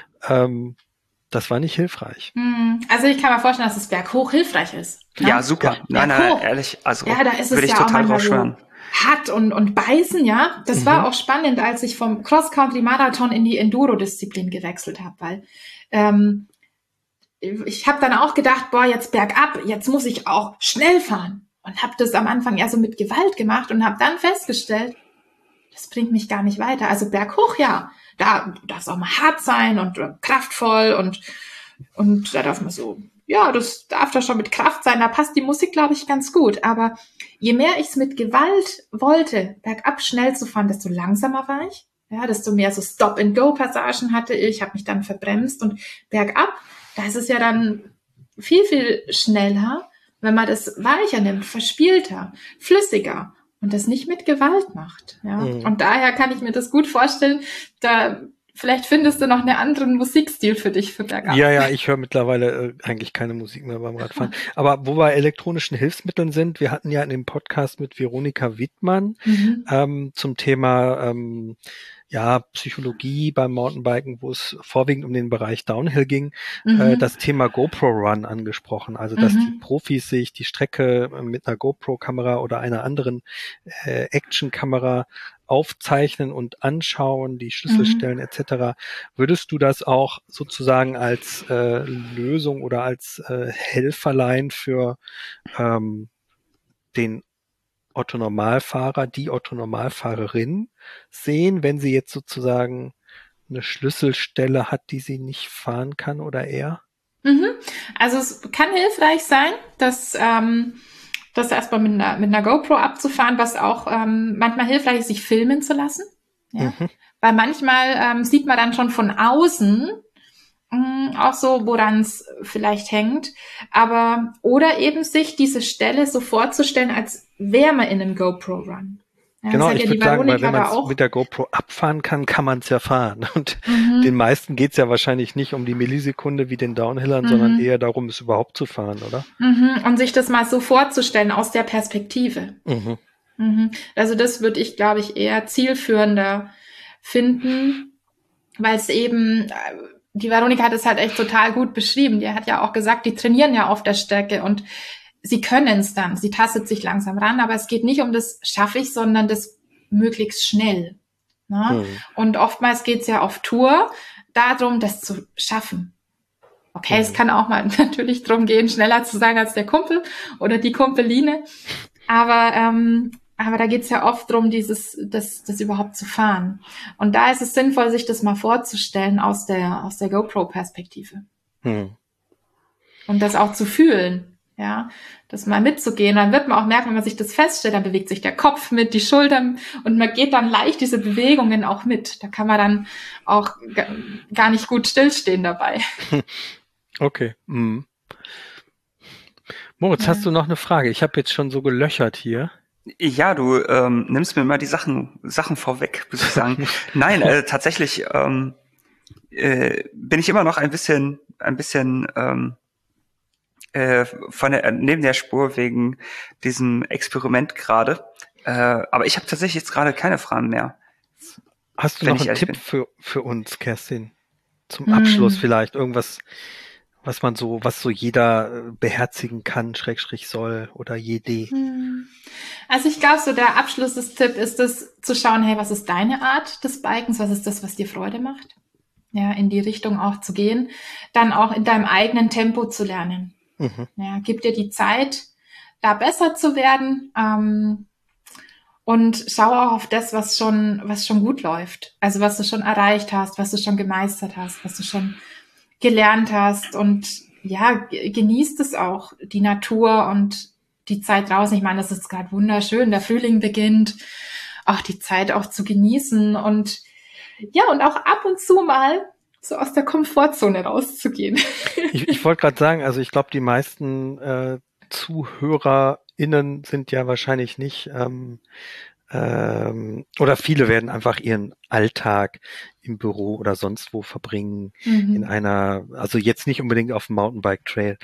Das war nicht hilfreich. Also ich kann mir vorstellen, dass es berghoch hilfreich ist. Ne? Ja, super. Nein, ehrlich, also ja, da ist würde es ich ja total auch drauf schwören. Hart und beißen, ja. Das war auch spannend, als ich vom Cross-Country-Marathon in die Enduro-Disziplin gewechselt habe, weil ich habe dann auch gedacht, jetzt bergab, jetzt muss ich auch schnell fahren. Und habe das am Anfang eher so mit Gewalt gemacht und habe dann festgestellt, das bringt mich gar nicht weiter. Also berghoch, ja, da darf es auch mal hart sein und kraftvoll und da darf man so, ja, das darf da schon mit Kraft sein. Da passt die Musik, glaube ich, ganz gut. Aber je mehr ich es mit Gewalt wollte, bergab schnell zu fahren, desto langsamer war ich. Ja, desto mehr so Stop-and-Go-Passagen hatte ich, habe mich dann verbremst, und bergab, da ist es ja dann viel, viel schneller, wenn man das weicher nimmt, verspielter, flüssiger und das nicht mit Gewalt macht. Ja? Und daher kann ich mir das gut vorstellen, vielleicht findest du noch einen anderen Musikstil für dich für bergab. Ja, ich höre mittlerweile eigentlich keine Musik mehr beim Radfahren. Aber wo wir elektronischen Hilfsmitteln sind, wir hatten ja in dem Podcast mit Veronika Wittmann zum Thema Psychologie beim Mountainbiken, wo es vorwiegend um den Bereich Downhill ging, das Thema GoPro Run angesprochen. Also, dass die Profis sich die Strecke mit einer GoPro-Kamera oder einer anderen Action-Kamera aufzeichnen und anschauen, die Schlüsselstellen etc. Würdest du das auch sozusagen als Lösung oder als Helferlein für den Otto-Normalfahrer, die Otto-Normalfahrerin sehen, wenn sie jetzt sozusagen eine Schlüsselstelle hat, die sie nicht fahren kann oder er? Also es kann hilfreich sein, das erstmal mit einer GoPro abzufahren, was auch manchmal hilfreich ist, sich filmen zu lassen. Ja? Weil manchmal sieht man dann schon von außen auch so, woran es vielleicht hängt. Oder eben sich diese Stelle so vorzustellen, als wäre man in einem GoPro-Run. Ja, genau, ich würde sagen, weil wenn man es mit der GoPro abfahren kann, kann man es ja fahren. Und den meisten geht es ja wahrscheinlich nicht um die Millisekunde wie den Downhillern, sondern eher darum, es überhaupt zu fahren, oder? Und sich das mal so vorzustellen aus der Perspektive. Also das würde ich, glaube ich, eher zielführender finden, weil es eben, die Veronika hat es halt echt total gut beschrieben. Die hat ja auch gesagt, die trainieren ja auf der Strecke und sie können es dann. Sie tastet sich langsam ran, aber es geht nicht um das schaffe ich, sondern das möglichst schnell. Ne? Und oftmals geht es ja auf Tour darum, das zu schaffen. Okay, es kann auch mal natürlich darum gehen, schneller zu sein als der Kumpel oder die Kumpeline. Aber da geht's ja oft drum, das überhaupt zu fahren. Und da ist es sinnvoll, sich das mal vorzustellen aus der GoPro-Perspektive. Und das auch zu fühlen. Ja, das mal mitzugehen, dann wird man auch merken, wenn man sich das feststellt, dann bewegt sich der Kopf mit, die Schultern und man geht dann leicht diese Bewegungen auch mit. Da kann man dann auch gar nicht gut stillstehen dabei. Okay. Moritz, hast du noch eine Frage? Ich habe jetzt schon so gelöchert hier. Ja, du nimmst mir mal die Sachen vorweg, muss ich sagen. Nein, tatsächlich bin ich immer noch ein bisschen neben der Spur wegen diesem Experiment gerade. Aber ich habe tatsächlich jetzt gerade keine Fragen mehr. Hast du noch einen Tipp für uns, Kerstin? Zum Abschluss vielleicht irgendwas, was so jeder beherzigen kann, / soll oder jede. Also ich glaube, so der Abschlusstipp ist es, zu schauen, hey, was ist deine Art des Bikens? Was ist das, was dir Freude macht? Ja, in die Richtung auch zu gehen. Dann auch in deinem eigenen Tempo zu lernen. Ja, gib dir die Zeit, da besser zu werden, und schau auch auf das, was schon gut läuft. Also was du schon erreicht hast, was du schon gemeistert hast, was du schon gelernt hast und ja, genießt es auch, die Natur und die Zeit draußen. Ich meine, das ist gerade wunderschön, der Frühling beginnt, auch die Zeit auch zu genießen und ja, und auch ab und zu mal so aus der Komfortzone rauszugehen. Ich wollte gerade sagen, also ich glaube, die meisten ZuhörerInnen sind ja wahrscheinlich nicht, oder viele werden einfach ihren Alltag im Büro oder sonst wo verbringen, in also jetzt nicht unbedingt auf dem Mountainbike-Trail,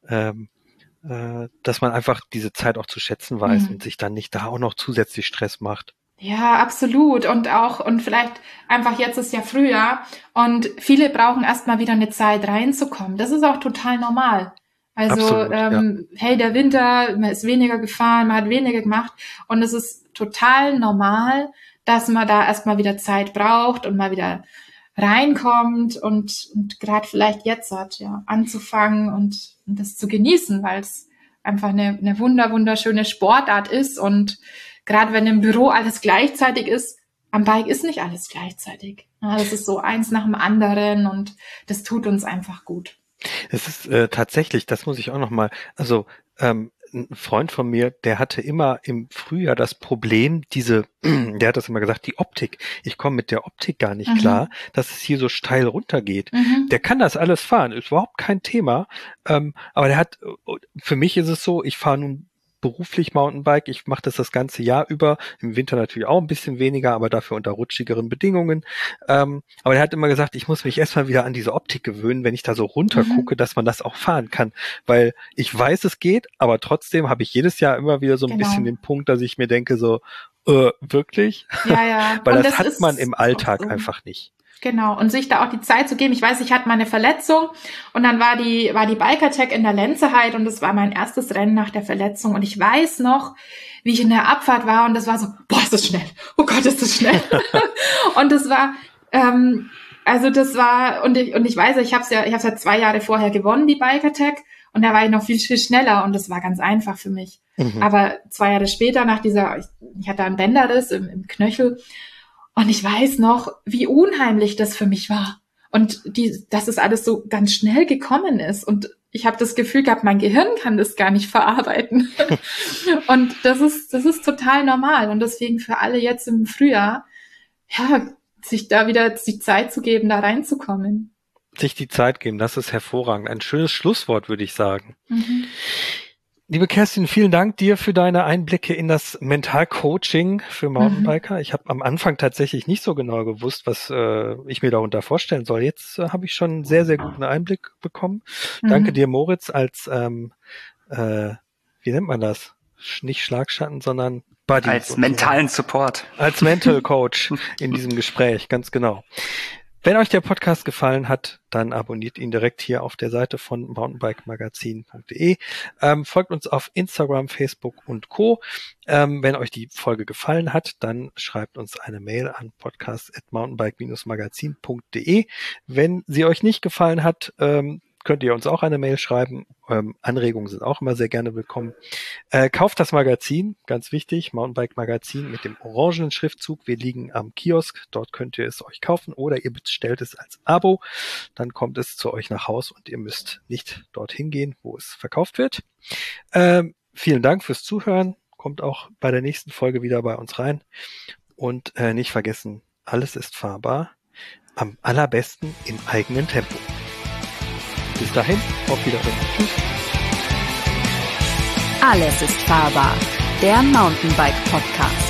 dass man einfach diese Zeit auch zu schätzen weiß und sich dann nicht da auch noch zusätzlich Stress macht. Ja, absolut. Und vielleicht einfach jetzt ist ja Frühjahr und viele brauchen erstmal wieder eine Zeit reinzukommen. Das ist auch total normal. Also, absolut, hey, der Winter, man ist weniger gefahren, man hat weniger gemacht und es ist total normal, dass man da erstmal wieder Zeit braucht und mal wieder reinkommt und gerade vielleicht jetzt anzufangen und das zu genießen, weil es einfach eine wunderschöne Sportart ist und gerade wenn im Büro alles gleichzeitig ist, am Bike ist nicht alles gleichzeitig. Ja, das ist so eins nach dem anderen und das tut uns einfach gut. Es ist tatsächlich, das muss ich auch nochmal, also ein Freund von mir, der hatte immer im Frühjahr das Problem, der hat das immer gesagt, die Optik. Ich komme mit der Optik gar nicht klar, dass es hier so steil runtergeht. Der kann das alles fahren, ist überhaupt kein Thema. Aber für mich ist es so, ich fahre nun beruflich Mountainbike. Ich mache das ganze Jahr über. Im Winter natürlich auch ein bisschen weniger, aber dafür unter rutschigeren Bedingungen. Aber er hat immer gesagt, ich muss mich erstmal wieder an diese Optik gewöhnen, wenn ich da so runter gucke, dass man das auch fahren kann. Weil ich weiß, es geht, aber trotzdem habe ich jedes Jahr immer wieder so ein bisschen den Punkt, dass ich mir denke so, wirklich? Ja. Weil das hat man im Alltag so einfach nicht. Genau, und sich da auch die Zeit zu geben. Ich weiß, ich hatte mal eine Verletzung und dann war die Bike-Attack in der Lenzerheide und das war mein erstes Rennen nach der Verletzung und ich weiß noch, wie ich in der Abfahrt war und das war so, boah, ist das schnell, oh Gott, ist das schnell. Und das war, und ich weiß, ich hab's ja 2 Jahre vorher gewonnen, die Bike-Attack und da war ich noch viel, viel schneller und das war ganz einfach für mich. Aber 2 Jahre später nach ich hatte einen Bänderriss im Knöchel. Und ich weiß noch, wie unheimlich das für mich war. und dass es alles so ganz schnell gekommen ist. Und ich habe das Gefühl gehabt, mein Gehirn kann das gar nicht verarbeiten. Und das ist total normal. Und deswegen für alle jetzt im Frühjahr, ja, sich da wieder die Zeit zu geben, da reinzukommen. Sich die Zeit geben, das ist hervorragend. Ein schönes Schlusswort, würde ich sagen. Liebe Kerstin, vielen Dank dir für deine Einblicke in das Mentalcoaching für Mountainbiker. Ich habe am Anfang tatsächlich nicht so genau gewusst, was ich mir darunter vorstellen soll. Jetzt habe ich schon einen sehr, sehr guten Einblick bekommen. Danke dir, Moritz, als, wie nennt man das? Nicht Schlagschatten, sondern Buddy. Als mentalen Support. Als Mental Coach in diesem Gespräch, ganz genau. Wenn euch der Podcast gefallen hat, dann abonniert ihn direkt hier auf der Seite von mountainbikemagazin.de. Folgt uns auf Instagram, Facebook und Co. Wenn euch die Folge gefallen hat, dann schreibt uns eine Mail an podcast@mountainbike-magazin.de. Wenn sie euch nicht gefallen hat, könnt ihr uns auch eine Mail schreiben. Anregungen sind auch immer sehr gerne willkommen. Kauft das Magazin, ganz wichtig, Mountainbike Magazin mit dem orangenen Schriftzug. Wir liegen am Kiosk, dort könnt ihr es euch kaufen oder ihr bestellt es als Abo. Dann kommt es zu euch nach Haus und ihr müsst nicht dorthin gehen, wo es verkauft wird. Vielen Dank fürs Zuhören. Kommt auch bei der nächsten Folge wieder bei uns rein. Und nicht vergessen, alles ist fahrbar. Am allerbesten im eigenen Tempo. Bis dahin, auf Wiedersehen. Tschüss. Alles ist fahrbar. Der Mountainbike Podcast.